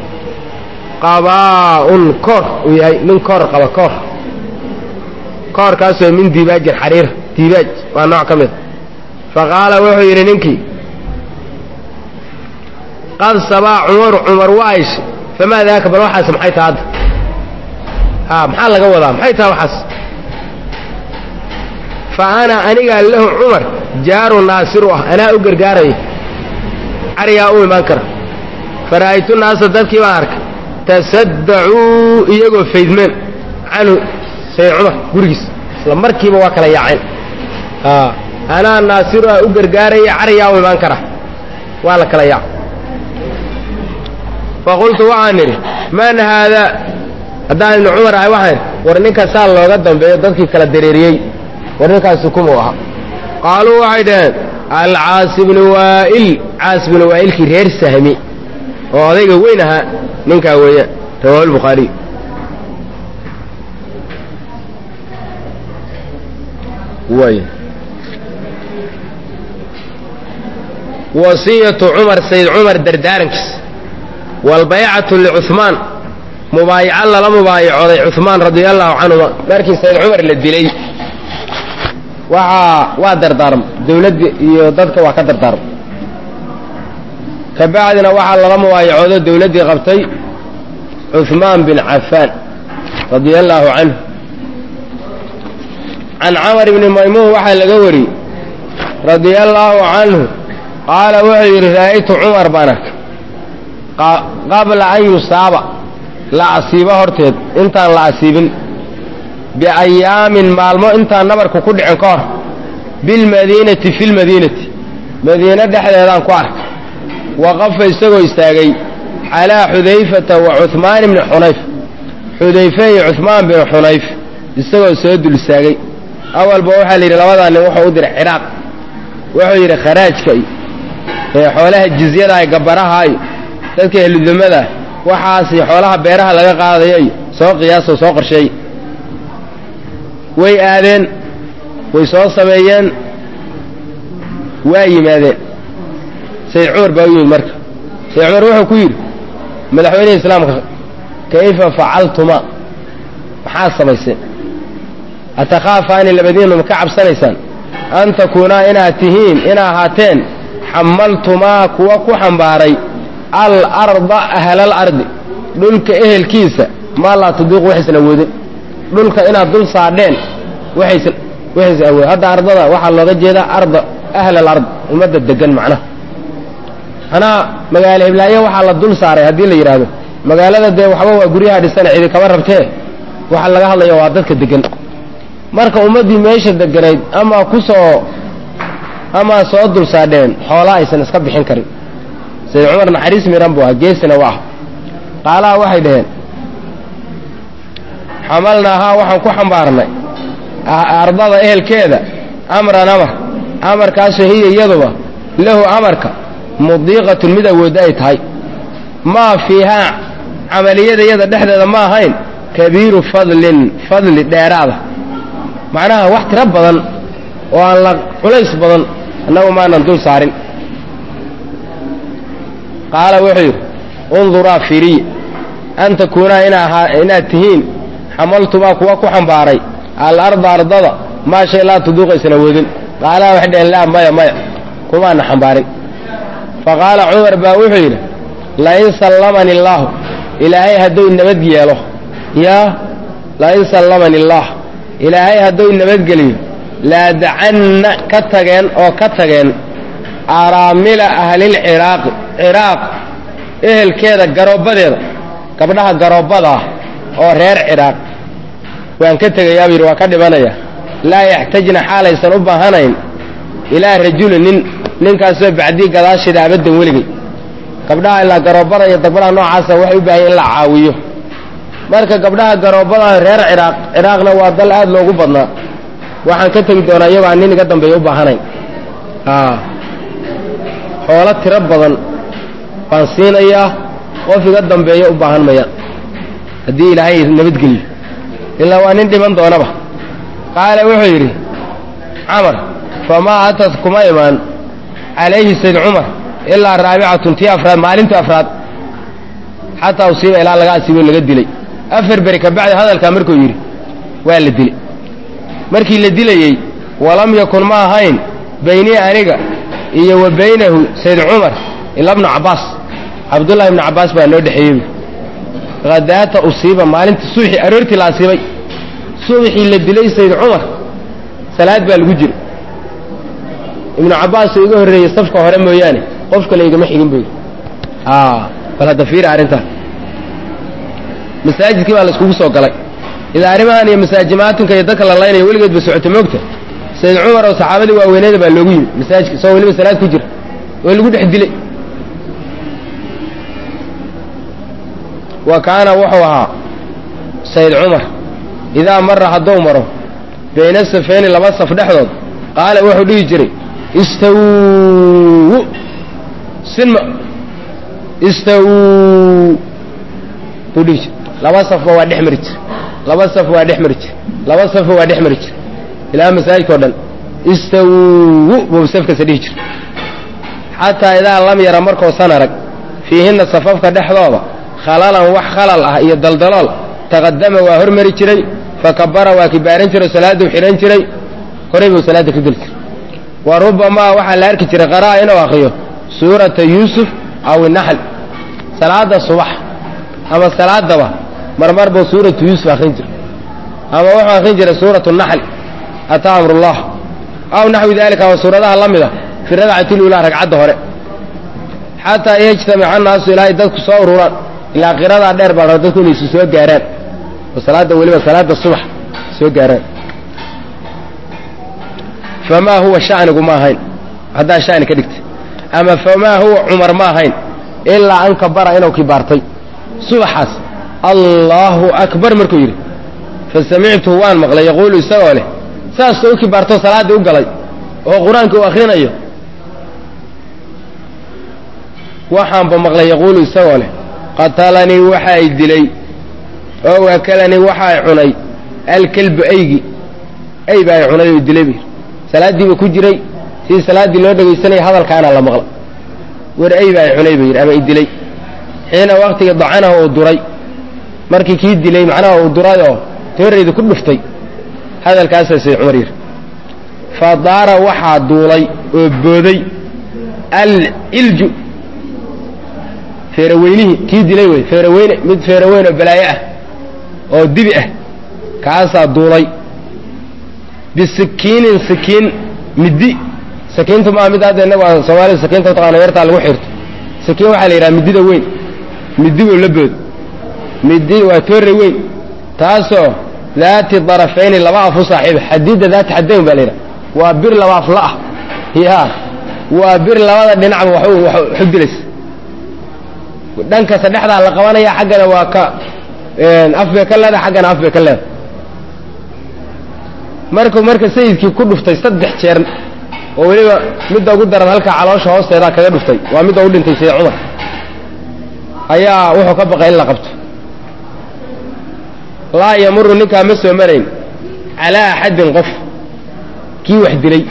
qabaa'un koor uu yahay nin koor qaba koorkaasoo min diibaajin xariir diibaaj waa nooc ka mida fa qaala wuxuu yidhi ninkii qad sabaa cumar waa ishay famaa daaka bal waxaas maxay taha hadda maxaa laga wadaa maxay taha waxaas fa ana anigaa lahu cumar jaaru naasiru ah anaa u gargaaraya carigaa u imaan kara fara'aytu naasa dadkii baan arkay tasaddacuu iyagoo faydmeen canhu sayd cumar gurigiis isla markiiba waa kala yaaceen anaa naasiruha u gargaaraya carayaa u imaan kara waa la kala yaac faqultu waxaan idhi man haadaa haddaan ibnu cumar ahay waxaan idhi war ninka saa looga dambeeyo dadkii kala dareeriyey war ninkaasi kumuu ahaa qaaluu waxay dhaheen alcaas ibnu waa'il caas ibnu waa'ilkii reer sahmi oo odayga weyn ahaa ninkaa weeyaan rawaahu albukhaariy way wasiyatu cumar sayd cumar dardaarankiisa waalbaycatu licuhmaan mubaayaco lala mubaayacooday cuhmaan radia allahu canhuma markii sayd cumar la dilay waa dardaarma dawladda iyo dadka waa ka dardaarma ka bacdina waxaa lala mubaayacoodo dawladdii qabtay cuhmaan bin cafaan radia allaahu canhu can camar ibni maymuun waxaa laga wariyey radia allaahu canhu qaala wuxuu yidhi ra'aytu cumar baan arkay qabla an yusaaba la asiibo horteed intaan la asiibin biayaamin maalmo intaan nabarku ku dhicin ka hor bilmadiinati fi lmadiinati madiine dhexdeedaan ku arkay waqafa isagoo istaagay calaa xudayfata wa cuhmaan ibni xunayf xudayfe iyo cuhmaan bin xunayf isagoo soo dul istaagay awalba waxaa la yidhi labadaa nin wuxuu u diray ciraaq wuxuu yidhi kharaajka iyo xoolaha jizyada iyo gabaraha iyo dadka ehludamada waxaasi xoolaha beeraha laga qaadaya iyo soo qiyaasoo soo qorsheey way aadeen way soo sameeyeen waa yimaadeen sayd cumar baa u yimid marka sayd cumar wuxuu ku yidhi madaxweynaha islaamka kayfa facaltuma maxaad samayseen atakhaafaani labadiinnu ma ka cabsanaysaan an takuunaa inaad tihiin ina ahaateen xamaltumaa kuwa ku xambaaray alarda ahlal ardi dhulka ehelkiisa maa laa tudiiqu waxaysan awoodin dhulka inaad dul saadheen waxaysan awoodin hadda ardada waxaa looga jeedaa arda ahlal ard ummadda degan macnaha anaa magaalo hiblaayo waxaa la dul saaray haddii la yidhaahdo magaalada dee waxba waa guryaha dhisana cidi kama rabtee waxa laga hadlaya waa dadka degan marka ummaddii meesha deganayd ama soo dul saadheen xoolaa aysan iska bixin karin sayd cumar naxariis miran buu ahaa geesina waa ah qaalaha waxay dhaheen xamalnaahaa waxaan ku xambaarnay ardada ehelkeeda amran amarkaasoo hiya iyaduba lahu amarka mudiiqatun mid awoodda ay tahay maa fiihaa camaliyada iyada dhexdeeda ma ahayn kabiiru fadli dheeraada macnaha wax tiro badan oo aan la culays badan annagu maanan dul saarin qaala wuxuu yidhi unduraa fiiriye an takuunaa inaad tihiin xamaltumaa kuwa ku xambaaray alarda ardada maa shay laa tuduuqaysan awoodin qaalaha waxay dhaheen laa maya kumaana xambaarin faqaala cumar baa wuxuu yidhi lain sallamani illaahu ilaahay hadduu nabad yeelo lain sallamani illaah ilaahay hadduu nabadgeliyo laadacanna ka tageen araamila ahlilciraaqi ciraaq ehelkeeda garoobbadeeda gabdhaha garoobada ah oo reer ciraaq waan ka tegayaa buu yidhi waa ka dhimanaya laa yaxtajna xaalaysan u baahanayn ilaa rajulin ninkaasoo bacdii gadaasheeda abaddan weligay gabdhaha ilaa garoobbada iyo gabdhaha noocaasa waxay u baahan in la caawiyo marka gabdhaha garoobadaah reer ciraaqna waa dal aad loogu badnaa waxaan ka tegi doonaa iyagoo aan nin iga dambeeya u baahanayn xoolo tiro badan baan siinayaa qof iga dambeeya u baahan maya haddii ilaahay nabadgeliyo ilaa waa nin dhiman doonaba qaala wuxuu yidhi camar famaa atad kuma imaan calayhi sayd cumar ilaa raabicatun tii afraad maalintii afraad xataa usiiba ilaa laga asiibo laga dilay 4 beri ka bacdi hadalkaa markuu yidhi waa la dilay markii la dilayey walam yakun ma ahayn baynii aniga iyo wa baynahu sayd cumar ila ibnu cabbaas cabdullahi ibnu cabbaas baa noo dhexeeyey hadaata usiiba maalinta suuxii aroortii la asiibay suuxii la dilay sayd cumar salaad baa lagu jira ibnu cabbaas oo iga horreeyey safka hore mooyaane qof kale igama xigin buu bal hadda fiiri arrintan masaajidkii baa la iskugu soo galay idaa arrimahan iyo masaajimaadunka iyo dadka la laynaya weligeed ba socota moogta sayd cumar oo saxaabadii waaweyneeda baa loogu yimi masaajidka isagoo weliba salaad ku jira oo lagu dhex dilay wa kaana wuxuu ahaa sayd cumar idaa mara hadduu maro bayna safayni laba saf dhexdood qaala wuxuu dhihi jiray istawu sinma istawu buu dhihi jiray laba safba waa dhex mari jira laba saf waa dhex mari jira laba safba waa dhex mari jira ilaa masaajidka o dhan istawu buu safkasa dhihi jira xataa idaa lam yara markoosan arag fiihinna safafka dhexdooda khalalan wax khalal ah iyo daldalool taqadama waa hormari jiray fakabara waa kibaaran jiray oo salaaduu xidhan jiray horay buu salaadda ka geli jiray wa rubamaa waxaa la arki jiray qara'a inuu akriyo suurata yuusuf aw inaxl salaada subax ama salaadaba marmar buu suuratu yuusuf akrin jiray ama wuxuu akrin jiray suuratu naxl ataa amrullah aw naxwi dalika waa suuradaha la mida fi radcati lulaa ragcadda hore xataa yajtamica annaasu ilaahay dadku soo ururaan ilaa qiradaa dheer baa dadku inay isu soo gaaraan oo salaadda weliba salaada subax soo gaaraan famaa huwa shanigu ma ahayn haddaa shani ka dhigtay ama famaa huwa cumar ma ahayn ilaa an kabara inuu kibaartay subaxaas allaahu akbar markuu yidhi fasamictuhu waan maqlay yaquulu isagoo leh saasoo u kibaartoo salaaddii u galay oo qur-aanka uu akhrinayo waxaanba maqlay yaquulu isagoo leh qatalanii waxa ay dilay oo akalanii waxa ay cunay alkalbu aygi ay baa ay cunay oo dilay bu salaaddiiba ku jiray sidii salaaddii loo dhegaysanaya hadalkaana la maqla war ay baa ay cunay buu yidhi ama ay dilay xiina waqtiga dacanaha uu duray markii kii dilay macnaha uu duray oo toorayda ku dhuftay hadalkaasaa sayd cumar yidhi fa daara waxaa duulay oo booday alilju feeraweynihii kii dilay wey feeraweyne mid feeraweyn oo balaayo ah oo dibi ah kaasaa duulay bisikiinin sikiin middi sakiintu maaha mid hadda innagu aan soomaalida sakiinta utaqaana yartaa lagu xirto sakiin waxaa la yidhaha middida weyn middi buu la boodo middi waa toore weyn taasoo daati darafayni laba af u saaxiiba xadiidda daati xadayn baa la yidhaha waa bir laba af la ah ya waa bir labada dhinacba waxu dilaysa dhanka saddexdaa la qabanaya xaggana waa ka af bay ka leedahay xaggana af bay ka leedahay marka sayidkii ku dhuftay 3 jeer oo weliba midda ugu daran halka caloosha hoosteeda kaga dhuftay waa midda u dhintay sayd cumar ayaa wuxuu ka baqay in la qabto laa yamuru ninkaa ma soo marayn calaa axadin qof kii wax dilay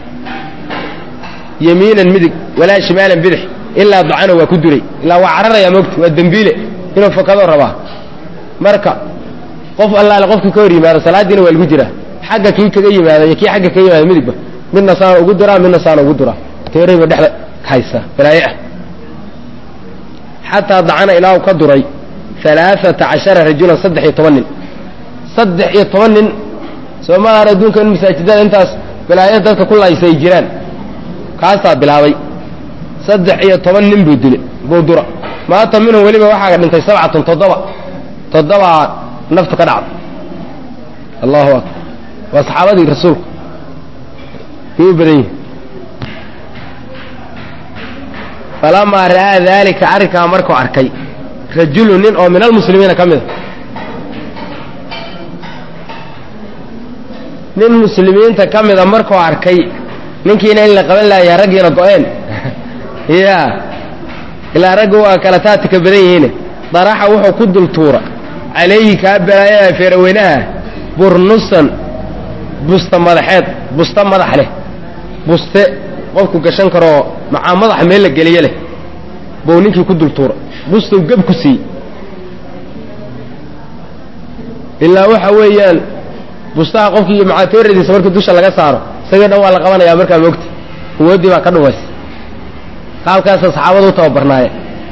yamiinan midig walaa shimaalan bidix ilaa dacano waa ku duray ilaa waa cararayaa moogta waa dembiile inuu fakadoo rabaa marka qof allaale qofkii ka hor yimaado salaaddiina waa lagu jiraa xagga kii kaga yimaada iyo kii xagga kaga yimaada midigba midna saana ugu duraa midna saana ugu duraa teerayba dhexda haysa balaaye ah xataa dacana ilaa uu ka duray 13 rajulan 13 nin 13 nin soomaaliya adduunka in masaajidada intaas balaayo dadka ku laysay jiraan kaasaa bilaabay 13 nin buu dura maanta minhu weliba waxaa dhintay 7 nafta ka dhacday allahu akbar waa saxaabadii rasuulku way badan yihiin falamaa ra'aa daalika arrinkaa markuu arkay rajulu nin oo min almuslimiina ka mida nin muslimiinta ka mida markuu arkay ninkiina in la qaban lahayaa raggiina go-een ya ilaa raggu waa kala taatika badan yihiine daraxa wuxuu ku dul tuura calayhi kaa balaayada feeraweynaha burnusan busta madaxeed busta madax leh buste qofku gashan karoo macaa madaxa meel la geliye leh buu ninkii ku dul tuura bustuu gab ku siiyey ilaa waxa weeyaan bustaha qofkii macaatooradiisa markii dusha laga saaro isagii dhan waa la qabanayaa markaa moogta awooddii baa ka dhumaysa qaabkaasa saxaabadu u tababarnaayeen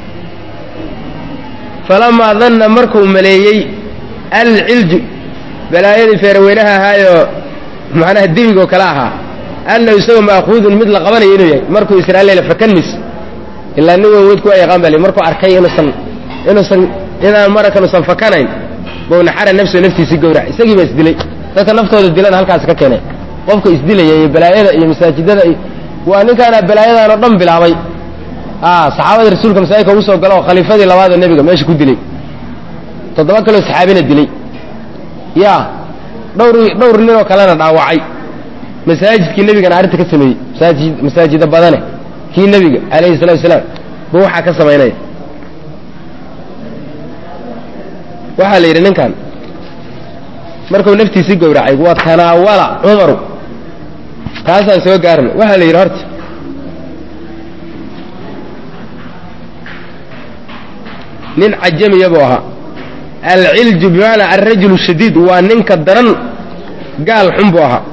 falamaa danna markuu maleeyey alcilju balaayadii feeraweynaha ahaayoo macnaha dibigoo kale ahaa annahu isagoo ma'khuudun mid la qabanayo inuu yahay markuu israa'iil fakanmis ilaa nin weyn weydku waa yaqaan baa markuu arkay inaan marakanuusan fakanayn bownaxara nafsu naftiisii gowrac isagii baa isdilay dadka naftooda dilana halkaas ka keenay qofka isdilaya iyo balaayada iyo masaajidada waa ninkaana balaayadan oo dhan bilaabay saxaabada rasuulka masaajidka ugu soo gala oo khaliifadii labaad ee nebiga meesha ku dilay 7 kaloo saxaabina dilay yaa dhowr nin oo kalena dhaawacay masaajidkii nebigana arrinta ka sameeyey masaajida badane kii nebiga calayhi salatu wasalaam buu waxaa ka samaynaya waxaa la yidhi ninkan markuu naftiisii gowracay wa tanaawala cumaru taasaan soo gaarna waxaa la yidhi horta nin cajamiya buu ahaa alcilju bimacnaa alrajulu shadiid waa ninka daran gaal xun buu ahaa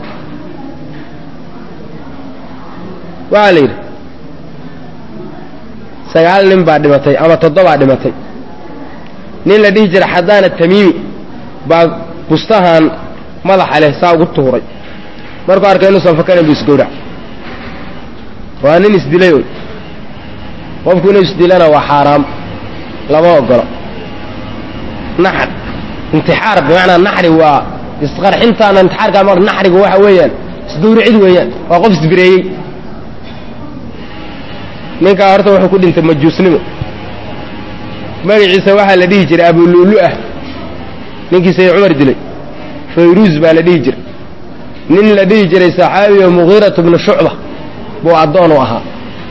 waxaa la yidhi 9 nin baa dhimatay ama 7 dhimatay nin la dhihi jira xadaan atamiimi baa bustahan madaxa leh saa ugu tuuray markuu arkay inuusan fakanayn buu isgowrac waa nin isdilay oy qofku inuu isdilana waa xaaraam lama ogolo naxr intixaar bimacnaa naxri waa isqarxintaana intixaarkaa ma naxriga waxa weeyaan isgowricid weeyaan waa qof isbireeyey ninkaa horta wuxuu ku dhintay majuusnimo magaciisa waxaa la dhihi jiray abulu'lu'ah ninkii sayd cumar dilay fayruuz baa la dhihi jiray nin la dhihi jiray saxaabiga mugiiratu bnu shucba buu addoon u ahaa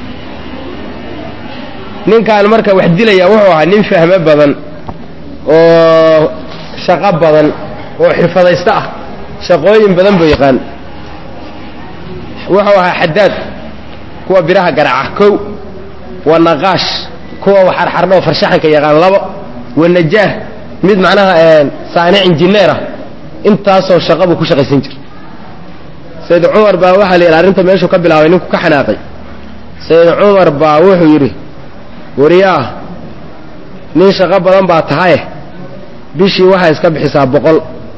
ninkaan marka wax dilaya wuxuu ahaa nin fahmo badan oo shaqo badan oo xirfadaysto ah shaqooyin badan buu yaqaan wuxuu ahaa xadaad kuwa biraha garaca 1 wa naqaash kuwa waxarxardho farshaxanka yaqaan 2 wa najaah mid macnaha saanic injineer ah intaasoo shaqo buu ku shaqaysan jiray sayd cumar baa waxaa la yidhi arrinta meeshuu ka bilaabay ninku ka xanaaqay sayd cumar baa wuxuu yidhi wariyaah nin shaqo badan baa tahaye bishii waxaa iska bixisaa 100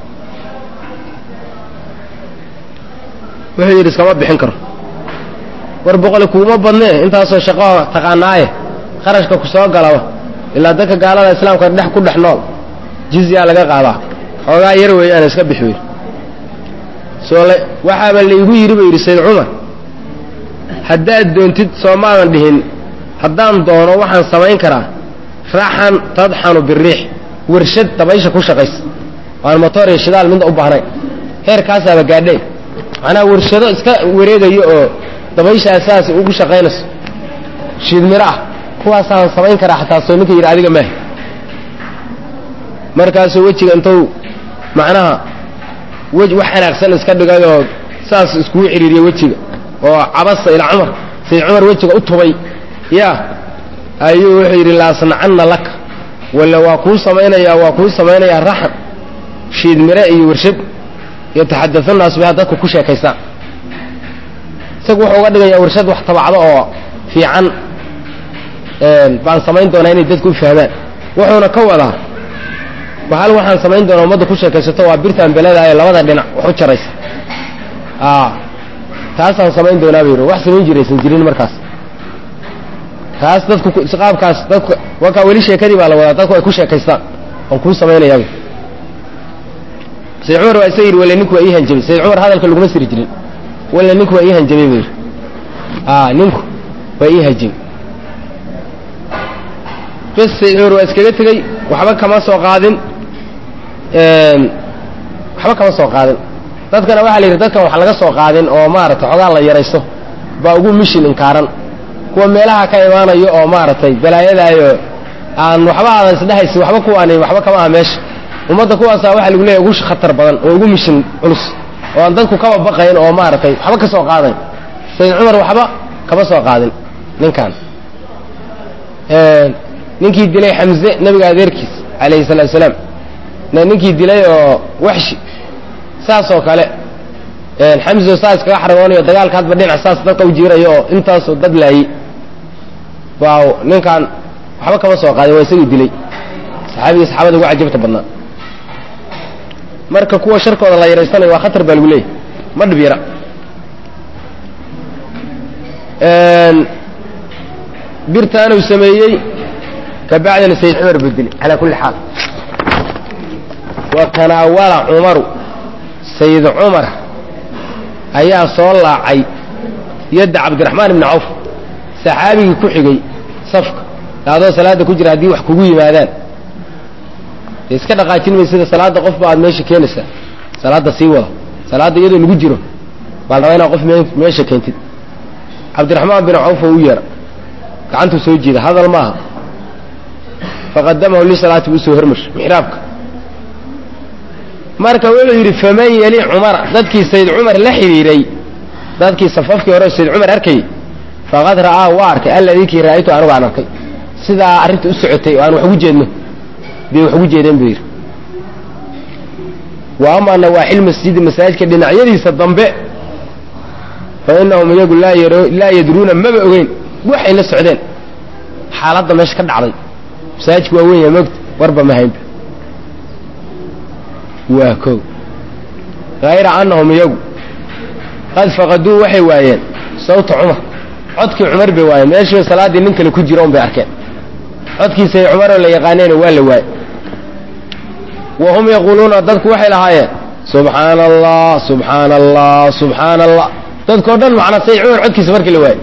wuxuu yidhi iskama bixin karo war 100 kuuma badnee intaasoo shaqo taqaanaaye kharashka ku soo galaba ilaa dadka gaalada islaamka ku dhex nool jizyaa laga qaadaa xoogaa yar weeyaan iska bixi wey waxaaba laygu yidhi buu yidhi sayd cumar haddaad doontid soomaadan dhihin haddaan doono waxaan samayn karaa raxan tadxanu biriix warshad dabaysha ku shaqaysa waan motoor iyo shidaal midna u baahnay heerkaasaaba gaadheen macnaha warshado iska wareegayo oo dabayshaa saas ugu shaqaynayso shiidmiro ah kuwaasaan samayn karaa xataa soo ninka yidhi adiga maaha markaasuu wejiga intuu macnaha wax xanaaqsan iska dhigayoo saas iskugu cidhiiriyey wejiga oo cabasa ilaa cumar sayd cumar wejiga u tubay yaa ayuu wuxuu yidhi laasnacanna laka walla waa kuu samaynayaa raxan shiidmire iyo warshad yataxadau naasu bihaa dadku ku sheekaystaan isagu wuxuu uga dhigayaa warshad wax tabacdo oo fiican baan samayn doonaa inay dadku u fahmaan wuxuuna ka wadaa bahal waxaan samayn doonaa ummadda ku sheekaysato waa birtaan beledaayo labada dhinac wax u jaraysa taasaan samayn doonaa bay yidhi wax samayn jiraysan jirin markaas taas dadku qaabkaas dadku wakaa weli sheekadii baa la wadaa dadku ay ku sheekaystaan oon kuu samaynayaaba sayd cumar waa isa yidhi walla ninku waa ii hanjabay sayd cumar hadalka laguma siri jirin walla ninku waa ii hanjabay buu yidhi ninku waa ii hanjabay bes sayd cumar waa iskaga tegey waxba kama soo qaadin dadkana waxaa la yidhi dadkan wax laga soo qaadin oo maaragtay xogaa la yaraysto baa ugu mishin inkaaran kuwa meelaha ka imaanayo oo maaragtay balaayadaayo aan waxba aadan isdhehaysi waxba kuwaani waxba kama aha meesha ummadda kuwaasaa waxaa lagu leeyahy ugu khatar badan oo ugu mishin culus oo aan dadku kaba baqayn oo maaragtay waxba ka soo qaadayn sayd cumar waxba kama soo qaadin ninkan ninkii dilay xamze nebiga adeerkiis calayhi salaatu wasalaam ninkii dilay oo waxshi saasoo kale xamzo saas kaga xaragoonayo dagaalka hadba dhinac saas dadka u jiirayo oo intaasoo dad laayey baa ninkan waxba kama soo qaadin waa isagii dilay saxaabigii saxaabada ugu cajabta badnaa marka kuwa sharkooda la yaraysanayo waa khatar baa lagu leeyahy ma dhib yara birtaanuu sameeyey kabacdina sayd cumar buu dilay calaa kulli xaal وتناول عمر سيد عمر أيها صلى عي يد عبد الرحمن بن عوف صحابي كحجي صفق هذا صلاة كجرة دي وحكوي ماذا يسكت قاتين من سيد صلاة قف بعد ماشي كنسة صلاة سيوة صلاة يده نجره بعد رأينا قف ماشي كنت عبد الرحمن بن عوف ويرى كعنته سوجي هذا الماء فقدمه لصلاة بسو هرمش محرابك marka wuxuu yiri faman yali umar dadkii sayd umar la xiriiray dadkii safafkii hore sayd umar arkay faqad raa waarka alladii ki raayto anigu aan arkay sida arintu u socotay aan wax ugu jeedno wax ugu jeedeen biir wa ama nawahil masjid masaajidka dhinacyadiisa dambe fa innahum yaqul la yadruna ma ogeyn waxay la socdeen xaaladda meesha ka dhacday masaajidku waa weyn yahay magta warba ma hayn واكو غير أنهم يجوا قد فقدوا وحي وايين صوت عمر عدك عمر بوايين ماشي صلاة دي ننك لكجرون بأركان عدك سي عمر ولا يغانين ولا واي وهم يقولون ضدك وحي لهايين سبحان الله سبحان الله سبحان الله ضدك ودن معنا سي عمر عدك سبرك لواي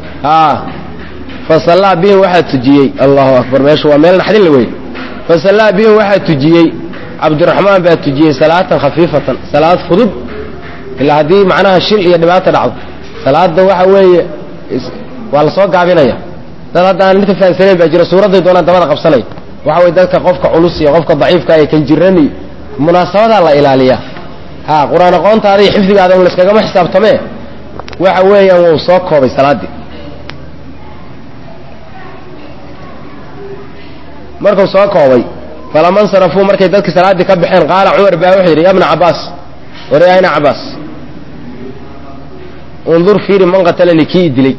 فصلى به واحد تجيي الله أكبر ماشي وميلنا حدين لواي فصلى به واحد تجيي عبد الرحمن باتجيه صلاة خفيفة صلاة فضب إلا هذه معناها الشيء هي دبات العظم صلاة دوحة وهي وعلى صوت قابلية صلاة أنا مثل فانسلين بأجر سورة دون أن تبادق بصلي وحاول ذلك قفك علوسي وقفك ضعيف كاي كنجرني مناسبة الله إلالية قرآن قوان تاريخ حفظي هذا من الاسكاق ما حساب تمام وحاول يوصوكه بصلاة دي مركب صوكه بي فلما انصرفوا مركي ذلك صلاة دي كبحين قال عمر باوحير يا ابن عباس ورياين عباس انظر فيري من قتلني كي إدلي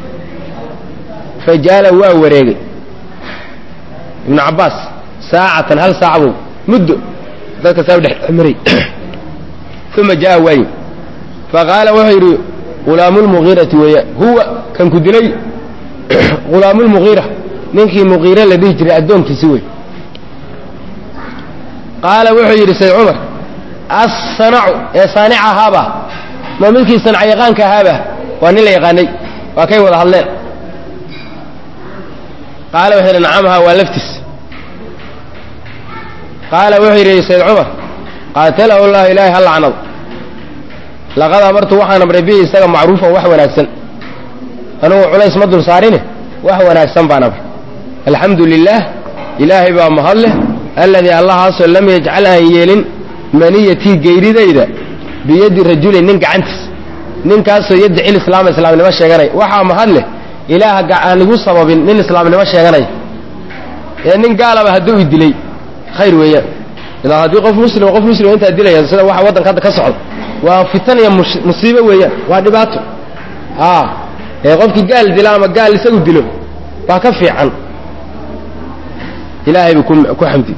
فجال وريقي ابن عباس ساعة هل ساعة مد ذلك سابدح عمري ثم جاء وين فقال وحير غلام المغيرة ويا هو كان كدلي غلام المغيرة ننكي مغيرة الذي يجري أدون كسوي قال وحير سيد عمر الصنع يا صانع هابا ما ملكي صنع يغانك هابا واني لا يغاني وكي وضع الليل قال وحير نعمها ولفتس قال وحير سيد عمر قاتله الله إلهي هل عنض لقد أمرت وحنا بربيه يستغى معروفا وحوى ناكسن أنه عليس مدر صارينه وحوى ناكسن بانبر الحمد لله إلهي بأمهله الذي الله أصلا لم يجعلها يلين منيتي غير ذيدا بيد الرجل ننك عنتس ننك أصلا يدعي الإسلام لما شيغاني وحا مهله إله قاعد نقول سبب نن الإسلام لما شيغاني يعني ننك قال بهدوه الدلي خير وياه إذا هدوه قف مسلم وانت الدلي يعني واحد وطن كذا كسعد وفتنة مصيبة وياه وادباته قفك قال دلا ما قال لسه الدلو فكفي عنه إلهي بكم حمدي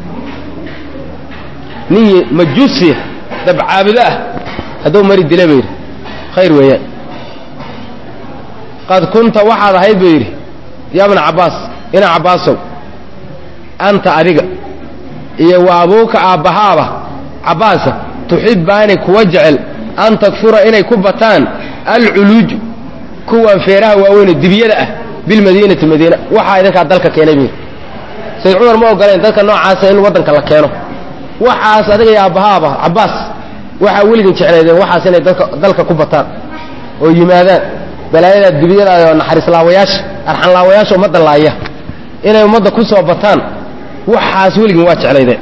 نية مجوسية دبع عابدة هدو مريد دلبير خير وياه قد كنت واحد هاي بيري يا ابن عباس إنا عباسو أنت أريق إيه وابوك أبهابة عباسة تحب أنك وجعل أن تكفر إني كبتان العلوج كوا فيرها وأوين الدبيلة بالمدينة وحا إذا كان ذلك كينبير سيد عمر ما قال ذلك النوع عاسى إن الوطن كلا كانوا وحا صدق يا أبهابة عباس وحا ولد شعريدين وحا سنة ذلك كبتان ويماذا بلايا الدبيلة ونحرس لاوياش أرحان لاوياش ومد الله إياه إنا يمد كسوة بطان وحا سولد واتش عليه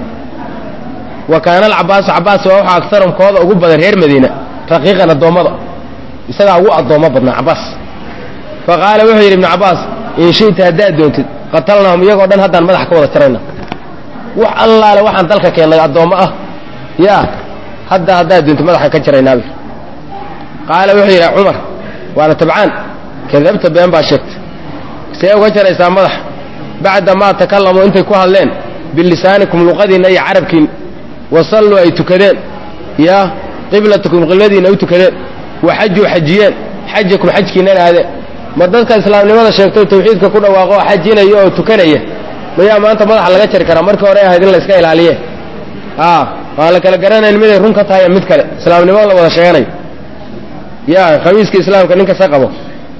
وكان عباس وحا أكثرهم كوضا وقبضا الهير مدينة رقيقا الدومضة يسألها هو الدومضة ابن عباس فقال وحير ابن عباس إن شئت هداد دونتد قتلناهم يقعوا دان هدان مدح كوضا ترينا وح الله لو وحان دلك كين لك الدومة يا هداد دونتد مدح كجرينا بي قال وحير عمر وأنا تبعان كذبت بين باشكت سيوغا جريسا مدح بعد ما تكلموا انت كوها اللين باللسانكم لغدين اي عربكين وصلوا اي تكدين يا قبلتكم قبلتين اي تكدين وحجوا حجيين حجكم حجكين هذا مددك الاسلام لماذا شيكتوا توحيدك كنا واقوا حجين ايو تكنيه ويا ما انت مدح لغا جري كرا marka hore ahayd in la iska ilaaliyo waan la kala garanayn miday run ka tahay mid kale islaamnimo la wada sheeganayo yaa khamiiska islaamka ninka sa qabo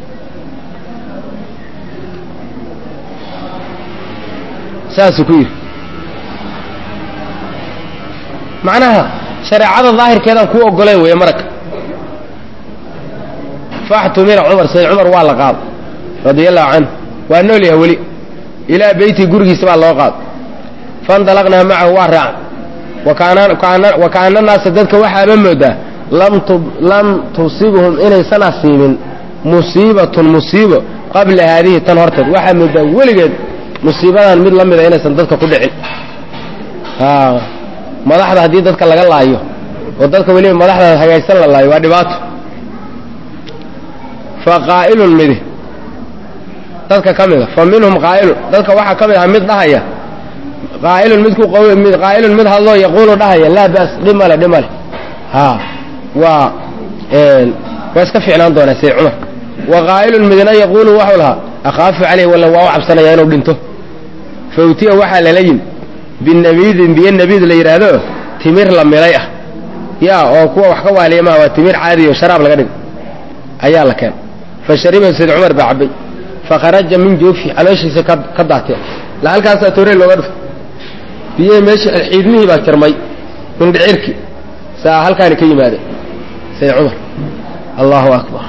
saasuu ku yidhi macnaha shareecada daahirkeedaan kuu oggolayn weeye maragka faxtumira cumar sayd cumar waa la qaado radia allahu canhu waa nool yaha weli ilaa beytii gurigiisa baa loo qaado faindalaqnaa macahu waa raacan wa kaana naasa dadka waxaaba moodaa lam tusibhum inaysan asiibin musiibatun musiibo qabla haadihi tan horteed waxaa moodaa weligeed musiibadan mid la mida inaysan dadka ku dhicin madaxda haddii dadka laga laayo oo dadka weliba madaxda hagaagsan la laayo waa dhibaato fa qaa'ilun midi dadka ka mida fa minhum qaa'ilun dadka waxaa ka mid aha mid dhahaya qaa'ilun mid hadloo yaquulu dhahaya laa ba's dhimale waa iska fiicnaan doonaa sayd cumar wa qaa'ilun midna yaquulu waxuu lahaa akhaafu calayh walla waa u cabsanaya inuu dhinto fa utiya waxaa lala yimi binamiidin biyo nabiid la yidhaahdo timir la milay ah yaa oo kuwa wax ka waaliya maa waa timir caadi oo sharaab laga dhigo ayaa la keen fa shariba sayd cumar baa cabbay fa kharaja min joofi calooshiisa ka daatee la halkaasaa toorey looga dhuftay biyihii meeshii xiidmihii baa jarmay mindhicirki saa halkaani ka yimaada sayd cumar allahu akbar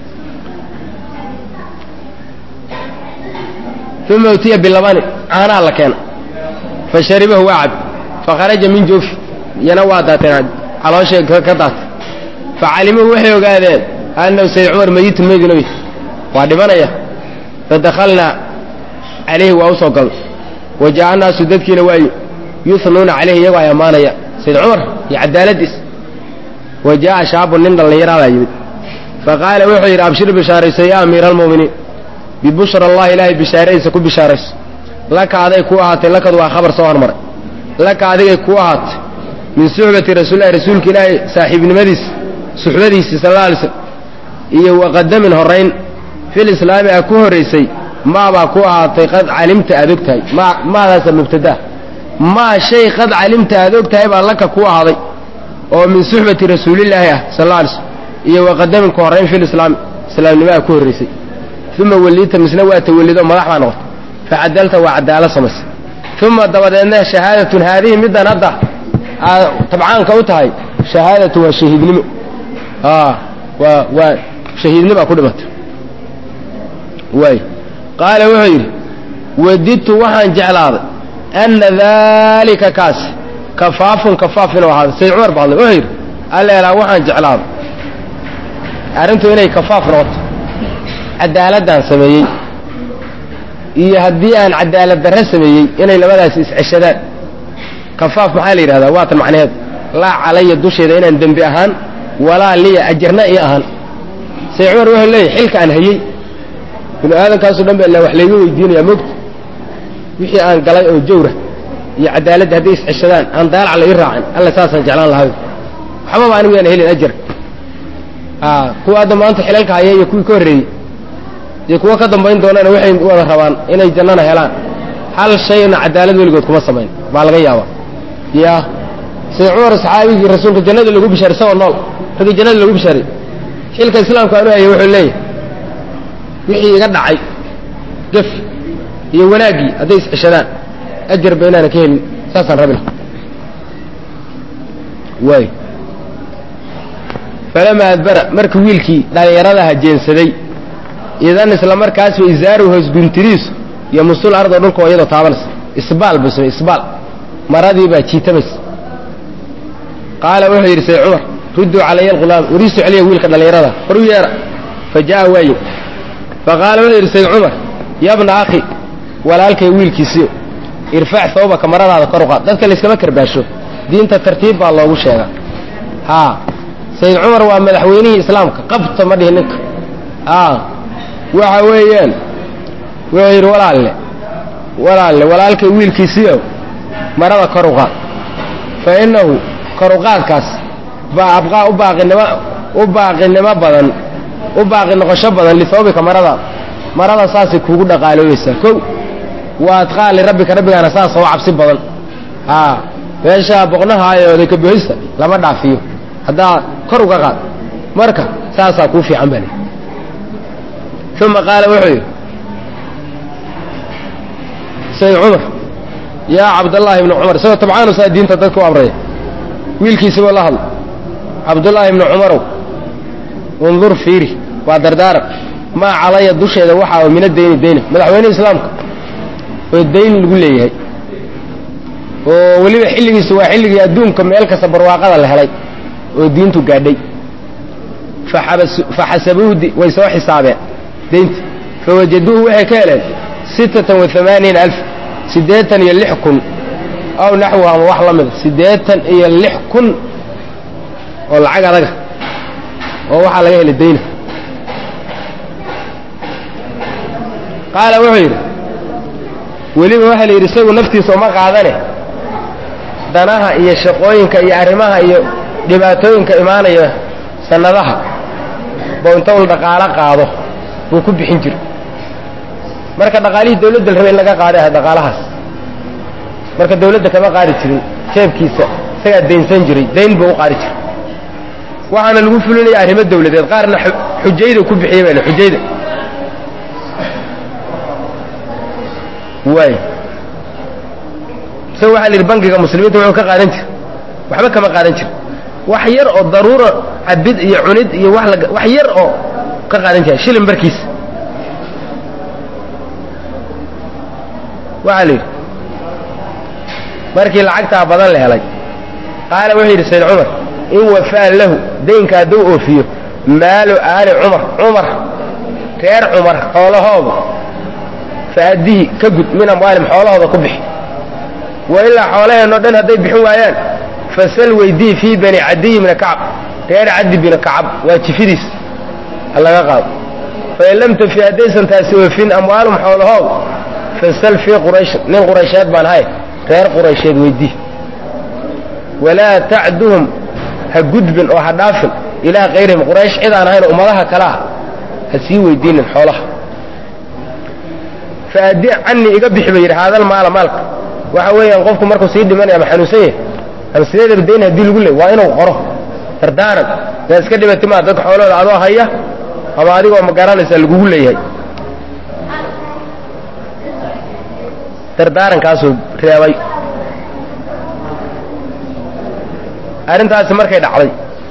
uma utiya bilabani caanaha la keena fa sharibahu waa cab fa kharaja min joofi iyana waa daateen calooshay ka daatay fa calimuu waxay ogaadeen annahu sayd cumar mayitun meyduna wey waa dhimanaya fadakhalnaa calayhi waa u soo galno wa jaa'a annaasu dadkiina waayo yuhnuuna calayhi iyagoo ay ammaanaya sayd cumar iyo cadaaladiis wa jaa'a shaabun nin dhallinyaraadaa yimid fa qaala wuxuu yidhi abshir bishaarayso yaa amiira almu'miniin bibushra allahi ilaahay bishaaradiisa ku bishaarayso laka aday kuu ahaatay lakadu waa khabar soo hormaray laka adigay kuu ahaatay min suxbati rasuulillahi rasuulka ilaahay saaxiibnimadiisa suxbadiisii sal alla alay slam iyo waqadamin horrayn fil islaami a ku horraysay maabaa ku ahaatay qad calimta aad og tahay maadaasa mubtadaa maa shay qad calimta aad og tahay baa laka ku ahaaday oo min suxbati rasuulillaahi ah sal alla alay slam iyo waqadamin ku horrayn fil islaami islaamnimo a ku horraysay uma weliita misna waa tawallido madax baa noqotay facadalta waa cadaalad samaysay uma dabadeedna shahaadatun haadihi middan hadda aad tabcaanka u tahay shahaadatu waa shahiidnimo waa shahiidnimoa ku dhimatay waay qaala wuxuu yidhi wadidtu waxaan jeclaaday anna daalika kaasi kafaafun kafaaf inuu ahaaday sayd cumar ba hadlay wuxuu yidhi alleelaa waxaan jeclaaday arrintu inay kafaaf noqoto cadaaladaan sameeyey iyo haddii aan cadaalad darre sameeyey inay labadaasi isceshadaan kafaaf maxaa la yidhahdaa waatan macnaheedu laa calaya dusheeda inaan dembi ahaan walaa liya ajarna ii ahaan sayd cumar wuxuu leeyahy xilka aan hayey binu aadankaaso dhan ba ila wax layga weydiinayaa mogta wixii aan galay oo jawra iyo cadaaladda hadday isceshadaan aan daalac la ii raacin alla saasaan jeclaan lahay waxbaba anigu yaan helin ajar kuwa hadda maanta xilalka haya iyo kuwii ka horreeyey iyo kuwa ka dambayn doonana waxay wada rabaan inay jannana helaan hal shayna cadaalad weligood kuma samayn baa laga yaabaa ya sayd cumar saxaabigii rasuulka jannada lagu bishaaray isagoo nool raggii jannada lagu bishaaray xilka islaamka aanu hayay wuxuu leeyahay wixii iga dhacay gef iyo wanaaggii hadday isceshadaan ajarba inaana ka helin saasaan rabi laha waay falamaa adbara markii wiilkii dhallinyaradaha jeensaday idan isla markaasba izaaruhu hoosguntiriisu iyo musul ardo dhulkoo iyadoo taabanaysa isbaal buu samey isbaal maradii baa jiitamaysa qaala wuxuu yidhi sayd cumar rudduu calaya alghulaam wariisu celiya wiilka dhallinyarada hor u yeera fa jaa'a waayi fa qaala wuxuu yidhi sayd cumar yabna akhi walaalkay wiilkiisiyo irfac hawbaka maradaada kor u qaad dadka layskama karbaasho diinta tartiib baa loogu sheegaa sayd cumar waa madaxweynihii islaamka qabta ma dhihin ninka waxa weeyaan wuxuu yidhi walaalkay wiilkiisiyo marada kor u qaad fa innahu kor u qaadkaas baa abqaa u baaqi noqosho badan lihawbika marada saasay kuugu dhaqaaloobaysaa kow wa adqaa lirabbika rabbigaana saas oo cabsi badan meesha boqnaha ayooday ka buuxista lama dhaafiyo haddaa kor uga qaad marka saasaa kuu fiican bale uma qaala wuxuu yidhi sayd cumar yaa cabdallaahi ibni cumar isagoo tabcaanu saa diinta dadka u amraya wiilkiisibuu la hadla cabdullaahi ibni cumarow undur fiiri waa dardaaran maa calaya dusheeda waxaa mina dayni dayna madaxweyne islaamka oo dayn lagu leeyahay oo weliba xilligiisa waa xilligii adduunka meel kasta barwaaqada la helay oo diintu gaadhay faxasabuuhu way soo xisaabeen daynta fawajaduuhu waxay ka heleen 86,000 86,000 aw naxwu ama wax la mida 86,000 oo lacag adaga oo waxaa laga helay dayna qaala wuxuu yidhi weliba waxaa la yidhi isagu naftiisa uma qaadane danaha iyo shaqooyinka iyo arrimaha iyo dhibaatooyinka imaanaya sannadaha boo inta ul dhaqaalo qaado buu ku bixin jiro marka dhaqaalihii dawladda la rabay in laga qaaday aha dhaqaalahaas marka dawladda kama qaadi jirin jeebkiisa isagaa daynsan jiray dayn buu u qaadi jiray waxaana lagu fulinaya arrimo dawladeed qaarna xujayda ku bixiyey baa xujayda waay isaga waxaa la yidhi bankiga muslimiinta wuxuu ka qaadan jira waxba kama qaadan jira wax yar oo daruura cabid iyo cunid iyo wax yar oo ka qaadan jira shilin barkiisa waxaa la yidhi markii lacagtaa badan la helay qaala wuxuu yidhi sayd cumar in wafaa lahu daynka hadduu oofiyo maalu aali cumar reer cumar xoolahooda faaddihi ka gud min amwaalim xoolahooda ku bixi wa ilaa xoolaheenno dhan hadday bixin waayaan fasal weydii fii bani cadiy bni kacab reer cadi bini kacab waa jifidiis ha laga qaado fain lam tafi haddaysan taasi oofin amwaalum xoolahooda fasal fii qurayshin nin quraysheed baan ahay reer quraysheed weydii walaa tacduhum ha gudbin oo ha dhaafin ilaa kayrihim quraysh cid aan ahayn ummadaha kale ah ha sii weydiinin xoolaha faaddi canii iga bixi ba yidhi haadal maala maalka waxa weeyaan qofku markuu sii dhimanaya ama xanuunsan yahay ama sideedaba dayn haddii lagu leey waa inuu qoro dardaaran yaa iska dhibati maa dadka xoolahooda adoo haya ama adigoo ma garanaysaa lagugu leeyahay dardaarankaasuu reebay arrintaasi markay dhacday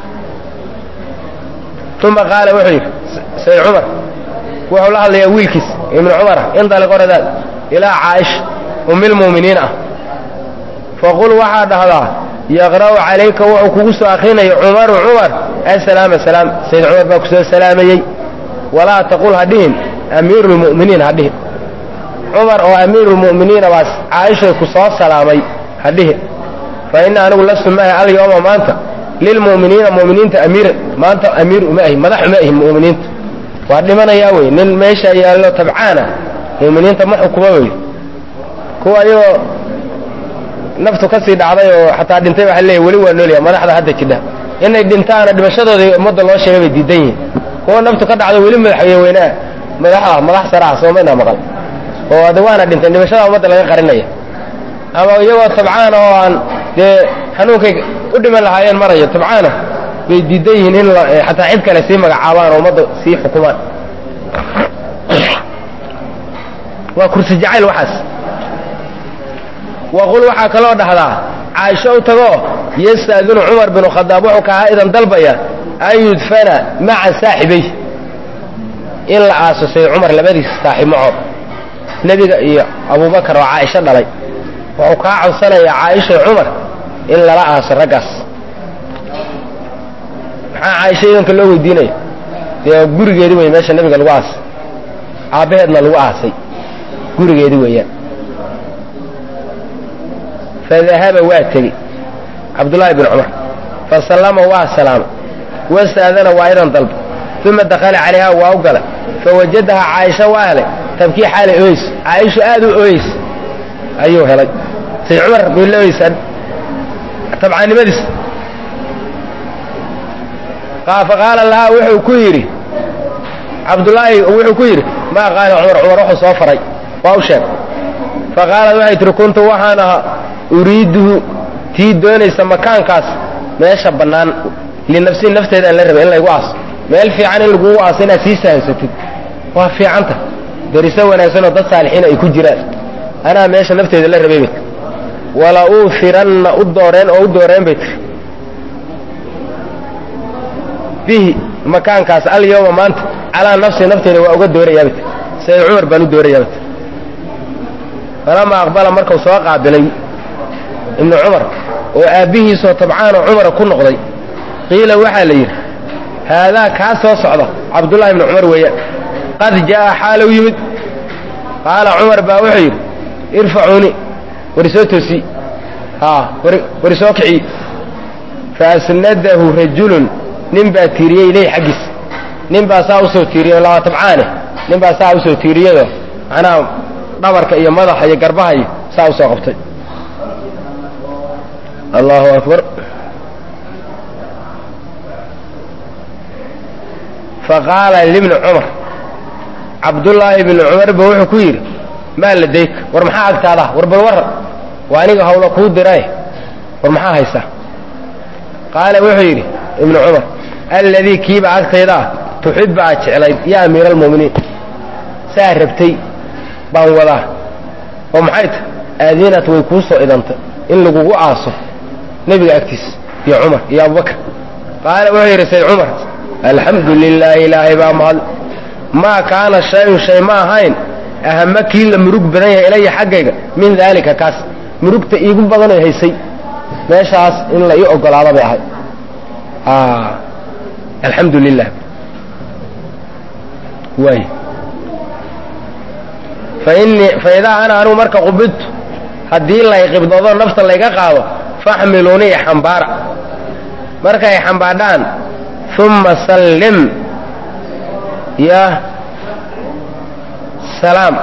uma qaala wuxuu yidhi sayd cumar wuxuu la hadlayaa wiilkiis ibnu cumara indaliq oradaad ilaa caaisha umilmu'miniin ah faqul waxaa dhahdaa yaqra'u calayka wuxuu kugu soo akrinaya cumar assalaama salaam sayd cumar baa ku soo salaamayey walaa taqul ha dhihin amiiru lmu'miniin ha dhihin cumar oo amiiruulmu'miniina baas caaishay ku soo salaamay ha dhihin fa inna anigu lastu maahi alyawma maanta lilmu'miniina mu'miniinta amiiran maanta amiir uma ahi madax uma ahi mu'miniinta waa dhimanayaa wey nin meesha yaallo tabcaana mu'miniinta ma xukuma wey kuwa ayagoo naftu ka sii dhacday oo xataa dhintay waxaa leeyahy weli waa noolyaha madaxda hadda jidha inay dhintaana dhimashadooda ummadda loo sheegay bay diidan yihiin kuwa naftu ka dhacday weli madaxweynea madax sare ah soomaynaa maqal oo ada waana dhintay dhimashada ummadda laga qarinaya ama iyagoo tabcaana oo aan dee xanuunkay u dhiman lahaayeen marayo tabcaana bay diidan yihiin in xataa cid kale sii magacaabaan oo ummadda sii xukumaan waa kursi jacayl waxaas waqul waxaa kaloo dhahdaa caaisho u tagoo yastaadinu cumar binu khadaab wuxuu kahaa idan dalbaya an yudfana maca saaxibay in la aaso sayd cumar labadiisa saaxiib macood nebiga iyo abubakar oo caaisho dhalay wuxuu kaa codsanayaa caaisha cumar in lala aaso raggaas maxaa caaisha idanka loo weydiinaya dee gurigeedi wey meesha nebiga lagu aasay aabbaheedna lagu aasay gurigeedi weeyaan fadahaba waa tegey cabdullaahi bin cumar fasallama waa salaama wastaadana waa idan dalba uma dakhala calayha waa u gala fawajadaha caaisha waa helay tabkii xaalay ooyeysa caaisha aad u ooyeysa ayuu helay sayd cumar bay la ooyeysaa tabcaannimadiis faqaala lahaa wuxuu ku yidhi cabdullaahi wuxuu ku yidhi maa qaala cumar wuxuu soo faray waa u sheeg faqaalad waxay tihi kuntu waxaan ahaa uriiduhu tii doonaysa makaankaas meesha bannaan linafsi nafteeda aan la rabay in laygu aaso meel fiican in lagugu aaso inaad sii sahansatid waa fiicanta dariso wanaagsanoo dad saalixiin ay ku jiraan anaa meesha nafteeda la rabay bay tir wala uufiranna u dooreen bay tir bihi makaankaas alyawma maanta calaa nafsi nafteeda waa uga doorayaa bay tir sayd cumar baan u doorayaa bay tir falamaa aqbala markuu soo qaabilay ibnu cumar oo aabbihiisoo tabcaanoo cumara ku noqday qiila waxaa la yidhi haadaa kaa soo socda cabdullaahi ibnu cumar weeyaan qad jaa'a xaalow yimid qaala cumar baa wuxuu yidhi irfacuuni warisoo toosii warisoo kicii faasnadahu rajulun nin baa tiiriyey ilayh xaggiis nin baa saa usoo tiiriyey laba tabcaane nin baa saa usoo tiiriyeyoo macnaha dhabarka iyo madaxa iyo garbaha iyo saa usoo qabtay allahu akbar faqaala libni cumar cabdullaahi bni cumar ba wuxuu ku yidhi maa ladayka war maxaa agtaada war bal warra waa aniga hawla kuu dirae war maxaa haysaa qaala wuxuu yidhi ibnu cumar alladii kiiba agtayda ah tuxibba aad jeclayd yaa amiira almu'miniin saa rabtay baan wadaa oo maxay tahy aadinat way kuu soo idantay in lagugu aaso nebiga agtiisa iyo cumar iyo abubakar qaala wuxuu yidhi sayd cumar alxamdu lilaahi ilaahay baa mahad maa kaana shayun shay ma ahayn ahama kii la murug badan yahay ilaya xaggayga min daalika kaas murugta iigu badanoy haysay meeshaas in la ii ogolaado bay ahay alxamdu lilah waay faidaa ana anugu marka qubidtu haddii lay qibdoodo nafta layga qaado faxmiluuni xambaara markay xambaadhaan uma sallim ya salaam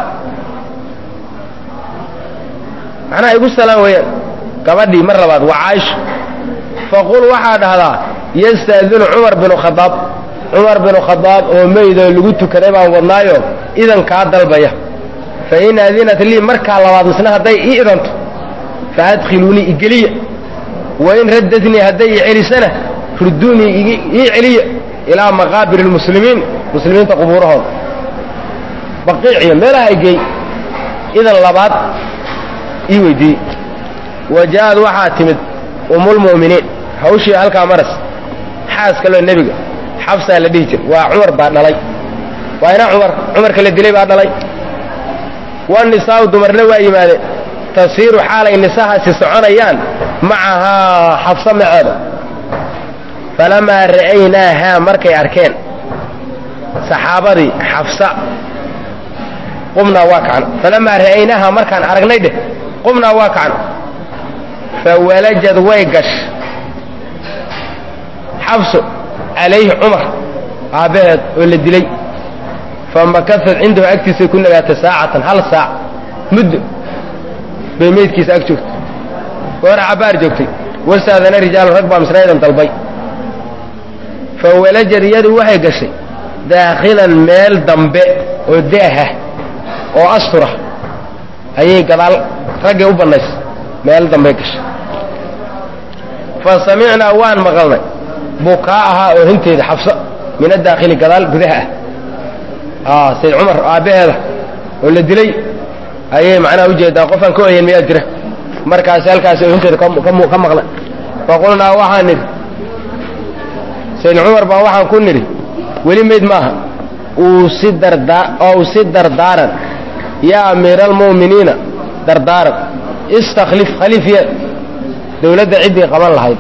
macnaha igu salaam weeyaan gabadhii mar labaad waa caaisha faqul waxaa dhahdaa yastaadinu cumar binu khadaab cumar binu khadaab oo meydoo lagu tukaday baan wadnaayo idan kaa dalbaya fa in adinat lii markaa labaad misna hadday ii idanto fa adkhiluunii igeliya wain raddatnii hadday ii celisana rudduunii ii celiya ilaa maqaabir lmuslimiin muslimiinta qubuurahooda baqiiciyo meelaha igey idan labaad ii weydiiyey waja'ad waxaa timid umulmu'miniin hawshii halkaa maras xaas kaloo nebiga xabsaa la dhihi jira waa cumar baa dhalay waa ina cumarka la dilay baa dhalay wanisaa'u dumarna waa yimaadeen tasiiru xaalay nisahaasi soconayaan macahaa xabsa maceeda falamaa ra'aynaahaa markay arkeen saxaabadii xabsa qumnaa waa kacna falamaa ra'aynaahaa markaan aragnay dheh qumnaa waa kacna fawalajad way gash xabso calayhi cumar aabbaheed oo la dilay famakasad cindahu agtiisay ku nagaatay saacatan hal saac muddo bay meydkiisa ag joogtay goora cabbaar joogtay wasaadana rijaalu rag baa misnaydan dalbay fawalajad iyadu waxay gashay daakhilan meel dambe oo daahah oo astura ayay gadaal raggay u bannaysay meel dambey gashay fa samicnaa waan maqalnay bukaa ahaa oo hinteeda xabsa min adaakhili gadaal gudaha ah sayd cumar aabbaheeda oo la dilay ayay macnaha ujeedaa qofaan ka oyan miyaa jira markaasi halkaasi oo hinteeda ka maqla faqulnaa waxaan nidhi sayd cumar baa waxaan ku nidhi weli mayd maaha uu si dardaaran yaa amiira almu'miniina dardaaran istakhlif khaliifya dawladda ciddii qaban lahayd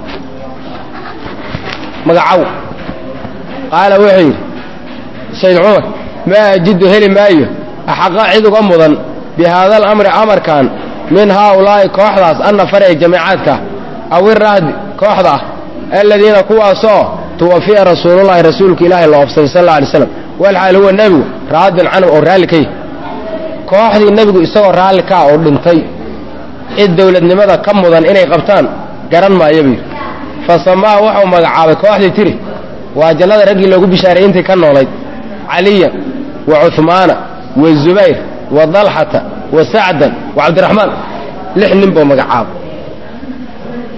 magacaw qaala wuxuu yidhi sayd cumar maa ajidu heli maayo axaqa cid uga mudan bi haada alamri amarkan min haaulaa'i kooxdaas annafar ee jamiicaadka aw irahdi kooxda ah aladiina kuwaasoo tuwafiya rasuulullahi rasuulka ilaahay la oofsaday sal alla alay slam walxaal huwa nebigu raadin canhu oo raalli ka yahy kooxdii nebigu isagoo raalli ka ah oo dhintay cid dawladnimada ka mudan inay qabtaan garan maayo buu yidhi fa samaa wuxuu magacaabay kooxdii tiri waa jannada raggii loogu bishaaray intay ka noolayd caliyan wa cuhmaana wa zubayr wa dalxata wa sacdan wa cabdiraxmaan 6 nin buu magacaabay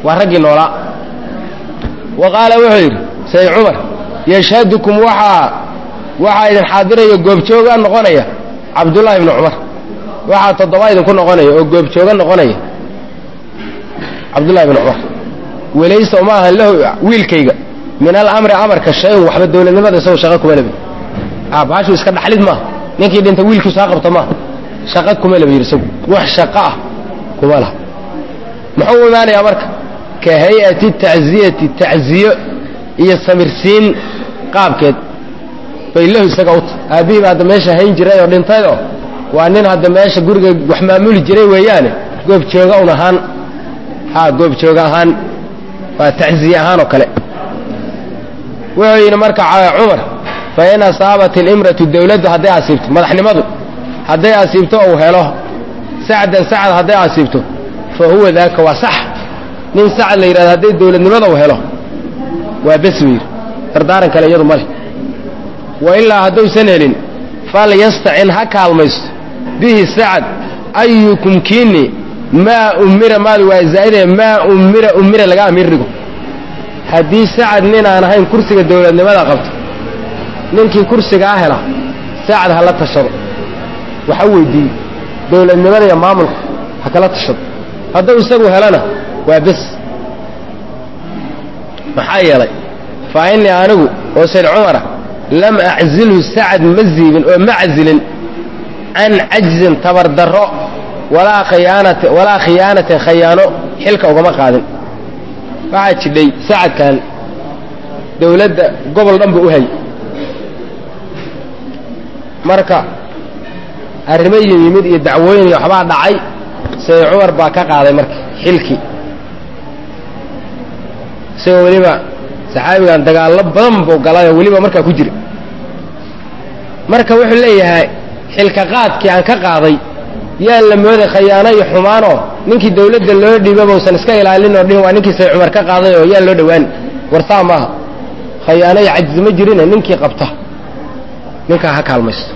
ورقي نولا وقال وحير سيد عمر يشهدكم وحا إذن حاضر يقوب شوغا نغنية عبد الله بن عمر وحا تضبا إذن كن نغنية يقوب شوغا نغنية عبد الله بن عمر وليس معها له ويل كيغا من الأمر أمر كالشيء وحب الدولة لماذا سوى شغاكم ألبي باشو اسكاد حليد ما نينكي دينتا ويلكو ساقبتا ما شغاكم ألبي يرسو وح شقاء كمالها محوه ماني أمرك كهيئة التعزية هي السمرسين قابكد فإله يساقوت أبيه هذا ماشا هين جراي ودينتايدو وأنين هذا ماشا قرق وحمامول جراي وياني قوب تشوغا ونهان قوب تشوغا هان وتعزية هان وكلا وين مركع عمر فإن أصابت الإمرة الدولة هدي أصيبته مدحني مضو هدي أصيبته أو هلوه سعدا سعد هدي أصيبته فهو ذاك وصح من سعد اللي يراد هدي الدولة مضو وهلوه وبسوير تردارن كلا يضو مالي وإلا هدو سنهلين فليستعن هكا الميست به سعد أيكم كيني ما أمر مال وزائده ما أمر لقى أميركم هدي سعد نينا أنا هين كرسي الدولة لماذا قبط ننكي كرسي أهلا سعد هلا تشرب وحوي دي دولة لماذا يا مامل هكلا تشرب هذا يسوي هلنا وبس محايا لي فإني أنا وسيد عمر لم أعزله سعد مزيب ومعزل عن عجز تبردراء ولا خيانة خيانه حلقة وما قادم بعد شدي سعد كان دولة قبل ضنب أهي مركا الرمي يمد يدعوين يحبا دعي سيد عمر باكا قادم مركا حلكي سيد وليبا saxaabigan كان دقال badan buu galay waliba marka ku jira marka wuxuu leeyahay xilka qaadkii aan ka qaaday yaa la mooday khiyaano iyo xumaano ninkii dawladda loo dhibay oo san iska ilaalin oo dhin waa ninkii Sayd Umar ka qaaday oo yaa loo dhawaan wartaa ma khiyaano iyo ajz ma jirin ninkii qabta ninka ha kaalmaysto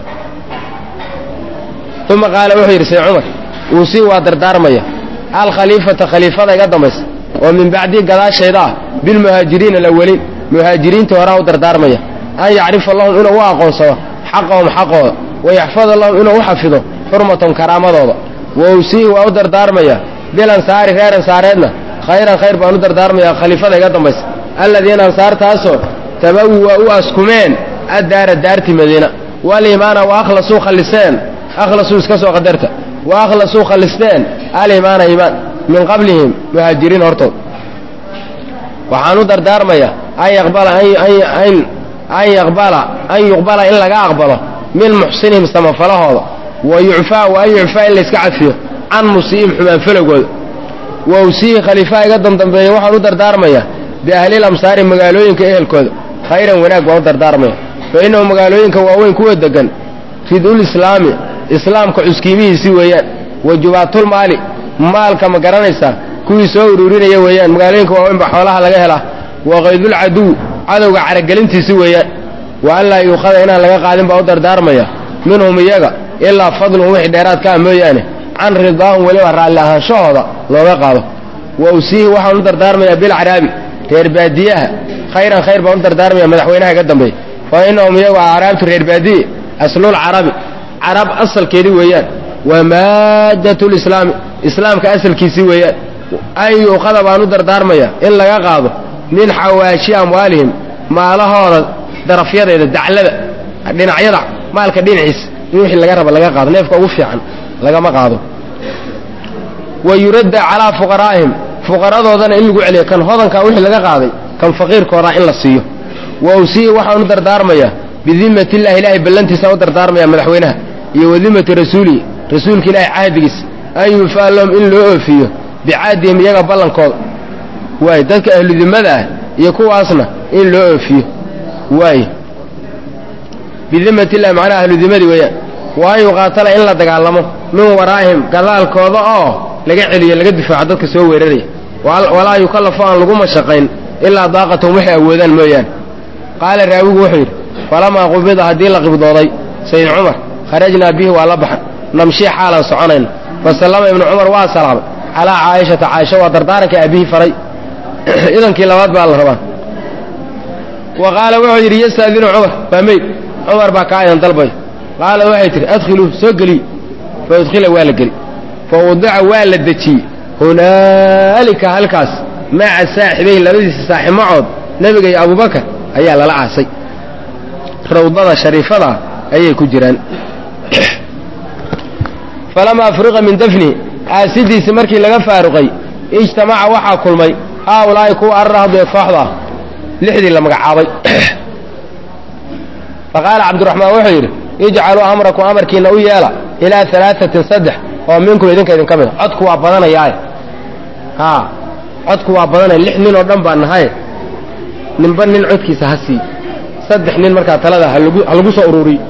ثم قال وحير سيد عمر وسي ودردارميا الخليفة خليفة iga dambaysa ومن بعدي قضاء شيدا بالمهاجرين الأولين مهاجرين توراه دردارميا أن يعرف الله إنه واقع سوا حقهم حقه ويحفظ الله إنه وحفظه حرمة كرامة ووسيه وأودر دارميا بالأنصار غير أنصارنا خيرا خير بأودر دارميا خليفة يقدم بس الذين أنصار تاسو تبوأوا أسكمين الدار مدينة والإيمان وأخلصوا خلصين أخلصوا اسكسوا قدرته وأخلصوا خلصين الإيمان إيمان من قبلهم مهاجرين هرطوا وحانو دردارميا أن يقبل إلا أقبله من محسنهم استمفله هذا ويعفى وأن يعفى إلا يسكعد فيه عن مصيب حمان فلقود ووسيه خليفاء قدم تنبيه وحانو دردارميا بأهل الأمصار مقالوين كإهل كود خيرا وناك وحانو دردارميا فإنهم مقالوين كواوين كود دقن في دول الإسلامي إسلام كعسكيميه سويان وجبات المالي مالك مقرانيسا كوي سورورين يويان مقالوين كواوين بحولها لغيهلا وغيذ العدو عدو عرقلنتي سويان وأن لا يؤخذ هنا لغا قادم بأو دردارميا منهم إياغا إلا فضلهم وحي ديرات كان موياني عن رضاهم ولو رأى شهدا لغا قادم وأوسيه وحا دردارميا بالعرابي غير باديها خيرا خير بأو دردارميا مدحوينها قدم بي فإنهم إياغا عرابة غير بادية أصلوا العربي عرب أصل كيدي ويان ومادة الإسلام إسلام كأصل كيسي ويان أي يؤخذ بأو دردارميا إلا لغا قادم من حواشي أموالهم ما لها درفيada daclada dhinacyada maalka dhinaciis wixii laga rabo laga qaado neefka ugu fiican laga ma qaado wayurada ala fuqaraahim fuqaradoodana in lagu celiyo kan hodanka wixii laga qaaday kan faqiirkooda in la siiyo وأوصيه وحن دردارميا بذمة الله إلهي بلنتي سو دردارميا مدحوينها iyo wadimati rasuuli rasuulka ilaahay caadigiis ay faalom in loo oofiyo bicaadihim iyaga ballankooda way dadka ahlu dimada iyo kuwaasna in loo oofiyo way bidimati ilaahay macna ahlu dimadi weeyaan way qaatala in la dagaalamo min waraahim gadaalkooda oo laga celiyo laga difaaco dadka soo weeraray walaa yukallafu an lagu mashaqayn illa daaqatuhum waxay awoodaan mooyaan qaala raawigu wuxuu yiri falama qubida hadii la qibdooday sayyid umar خرجنا به والبحر نمشي حالا سعنين فسلم ابن عمر وسلم على عائشة عائشة ودردارك أبيه فري idankii labaad baa la rabaa wa qaala wuxuu yidhi yastaadinu cumar waa meyd cumar baa kaa idan dalbay qaala waxay tihi adkhiluu soo geliy fa udkhila waa la geli fa wadica waa la dejiyey hunaalika halkaas maca saaxibayhi labadiisa saaximacood nebiga iyo abubakar ayaa lala aasay rawdada shariifadaa ayay ku jiraan falamaa furiqa min dafnihi aasidiisi markii laga faaruqay ijtamaca waxaa kulmay haaulaa'i kuwa arrahdu ee kooxda ah lixdii la magacaabay faqaala cabdiraxmaan wuxuu yidhi ijcaluu amrakum amarkiinna u yeela ilaa alaaatin saddex oo minkum idinka idinka mida codku waa badanayaaye haa codku waa badanaya 6 nin oo dhan baan nahaye ninba nin codkiisa ha sii 3 nin markaa talada ha lagu soo ururiyo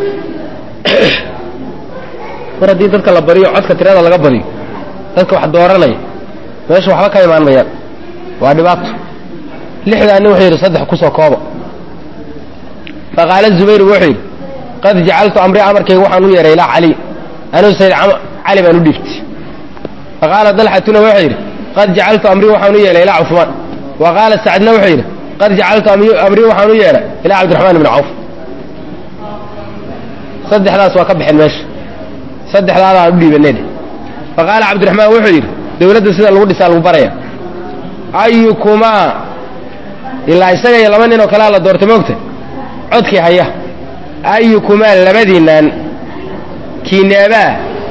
mar haddii dadka la bariyo codka tirada laga badiyo dadka wax dooranaya meesha waxba ka imaan mayaan waa dhibaato 6daa nin wuxuu yidhi 3 ku soo kooba faqaala zubayr wuxuu yidhi qad jacaltu amri amarkayga waxaan u yeeray ilaa cali anuu sayd cali baan u dhiibtay faqaala dalxatuna wuxuu yidhi qad jacaltu amri waxaan u yeelay ilaa cufmaan wa qaala sacdna wuxuu yidhi qad jacaltu amri waxaan u yeeray ilaa cabdiraxmaan ibni cawf saddexdaas waa ka baxeen meesha saddexdaadaan u dhiibaneen faqaala cabdiraxmaan wuxuu yidhi dawladda sida lagu dhisaa lagu baraya ayukumaa ilaa isaga iyo 2 nin oo kalea la doortay moogta codkii haya ayukumaa labadiinaan kiineebaa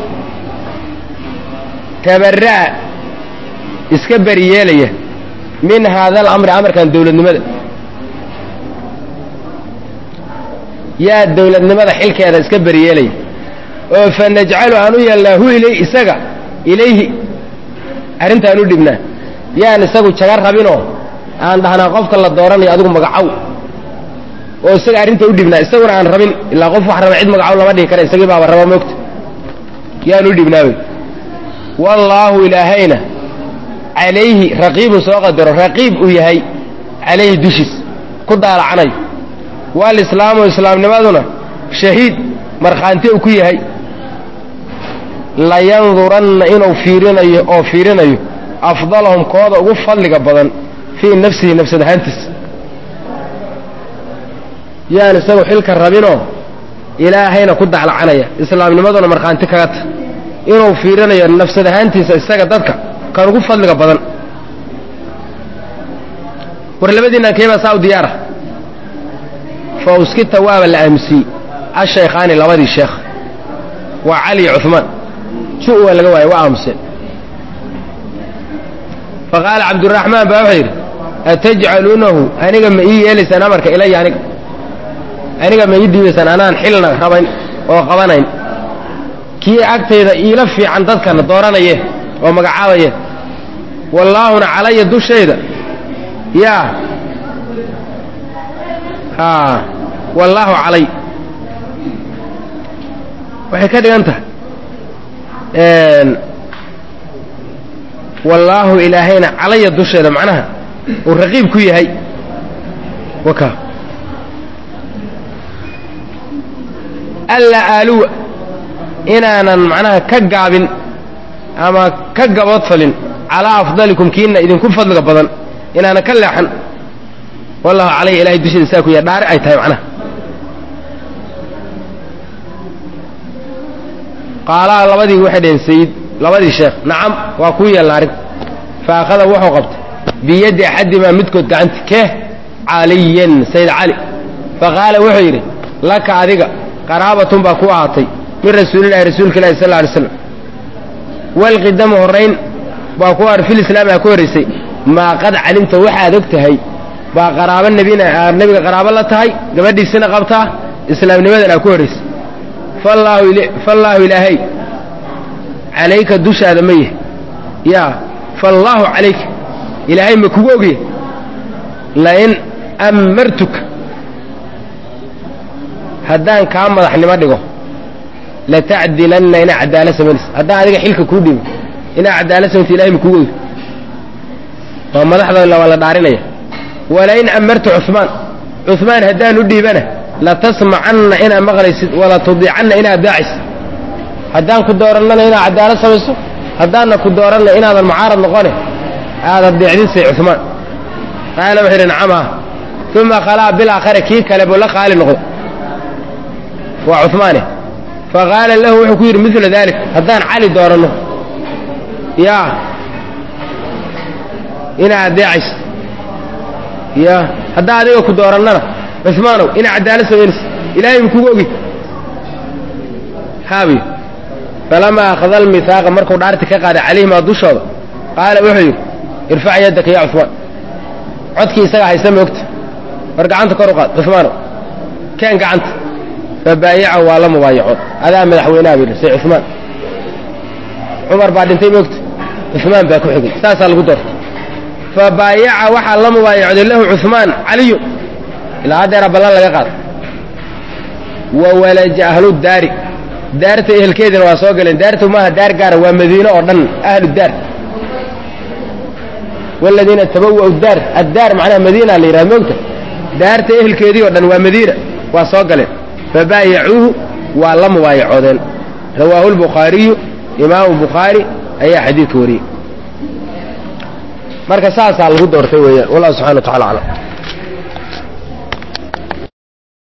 tabarra'a iska beri yeelaya min haada alamri amarkan dawladnimada yaa dawladnimada xilkeeda iska beri yeelaya oo fa najcalu aan u yeelnaa hu isaga ilayhi arrintaan u dhibnaa yaan isagu jaga rabinoo aan dhahnaa qofka la dooranayo adigu magacow oo isaga arrinta u dhibnaa isaguna aan rabin ilaa qof wax raba cid magacow lama dhihi kara isagii baaba raba moogta yaan u dhibnaabay wallaahu ilaahayna calayhi raqiibun soo qadaro raqiib uu yahay calayhi dushiis ku daalacanayo walislaamu islaamnimaduna shahiid markhaanti uu ku yahay layanduranna inuu fiirinayo oo fiirinayo afdalahum kooda ugu fadliga badan fii nafsihi nafsad ahaantiisa yaan isagu xilka rabinoo ilaahayna ku daclacanaya islaamnimaduna markhaanti kaga ta inuu fiirinayo nafsad ahaantiisa isaga dadka kan ugu fadliga badan war labadiinaan keebaa saa u diyaara fa uskita waaba la aamusiyey ashaykhaani labadii sheekh waa cali iyo cumaan ju waa laga waayey waa aamuseen faqaala cabduraxmaan baa wuxuu yidhi atajcaluunahu aniga ma ii yeelaysaan amarka ilaya aniga ma ii dhiibaysaan anaan xilna rabayn oo qabanayn kii agtayda iila fiican dadkana dooranayeen oo magacaabayeen wallaahuna calaya dushayda yaa wallaahu calay waxay ka dhigan tahay wallaahu ilaahayna calaya dusheeda macnaha uu raqiib ku yahay waka alla aaluwa inaanan macnaha ka gaabin ama ka gaboodfalin calaa afdalikum kiina idinku fadliga badan inaanan ka leexan wallahu calayhi ilahay dusheeda saa ku yahay dhaari ay tahay macnaha qaalaha labadii waxay dhaheen sayid labadii sheekh nacam waa kuu yeelna arrinta fa akhada wuxuu qabtay biyaddi axadimaa midkood gacanti kee caliyan sayd cali faqaala wuxuu yidhi laka adiga qaraabatun baa ku ahaatay min rasuulillahi rasuulka ilahi sal alay slam walqidamu horrayn baa ku fil islaami aa ku horraysay maa qad calimta waxaad og tahay baa qaraabo nebiga qaraabo la tahay gabadhiisina qabtaa islaamnimadan aa ku horraysay fallaahu ilaahay calayka dushaada ma yahay yaa faallaahu calayka ilaahay ma kugu ogya lain ammartuka haddaan kaa madaxnimo dhigo latacdilanna inaa caddaalo samaynaysa haddaan adiga xilka kuu dhibo inaa caddaalo samaynta ilahay ma kugu ogya waa madaxda waa la dhaarinaya walain ammartu cumaan haddaan u dhiibana latasmacanna inaad maqlaysid wala tudiicanna inaad daacaysid haddaan ku doorannana inaad cadaalad samayso haddaanna ku dooranna inaadan mucaarad noqone aad adeecdisay cumaan qaala wuxuu yidhi nacamha uma khalaa bilaakhari kii kale buu la qaali noqday waa cuhmaane faqaala lahu wuxuu ku yidhi midla dalik haddaan cali dooranno yaa inaa adeecayso ya haddaa adiga ku doorannana cusmaanow inaa cadaalad samaynaysa ilaahay mu kugu ogi haabiyo falamaa akhada almihaaqa markuu dhaarti ka qaaday calayhimaa dushooda qaala wuxuu yidhi irfac yaddaka yaa cusmaan codkii isagaa haysta moogta war gacanta kor u qaad cusmaanow keen gacanta fabaayacahu waa la mubaayacood adaa madaxweynaha bay say cusmaan cumar baa dhintay moogta cusmaan baa ku xigay saasaa lagu doortay fabaayaca waxaa la mubaayacday lahu cusmaan caliyu ilaa haddeera ballan laga qaado wa walaja ahlu daari daarta ehelkeedina waa soo galeen daartu maaha daar gaara waa madiino oo dhan ahlu daar waladiina tabawa'u daar addaar macnaha madiina la yidhaha moogta daarta ehelkeedii oo dhan waa madiina waa soo galeen fabaayacuuhu waa la mubaayacoodeen rawaahu lbukhaariyu imaamu bukhaari ayaa xadiidka wariyey marka saasaa lagu doortay weeyaan wallahu subxana wa tacala aclam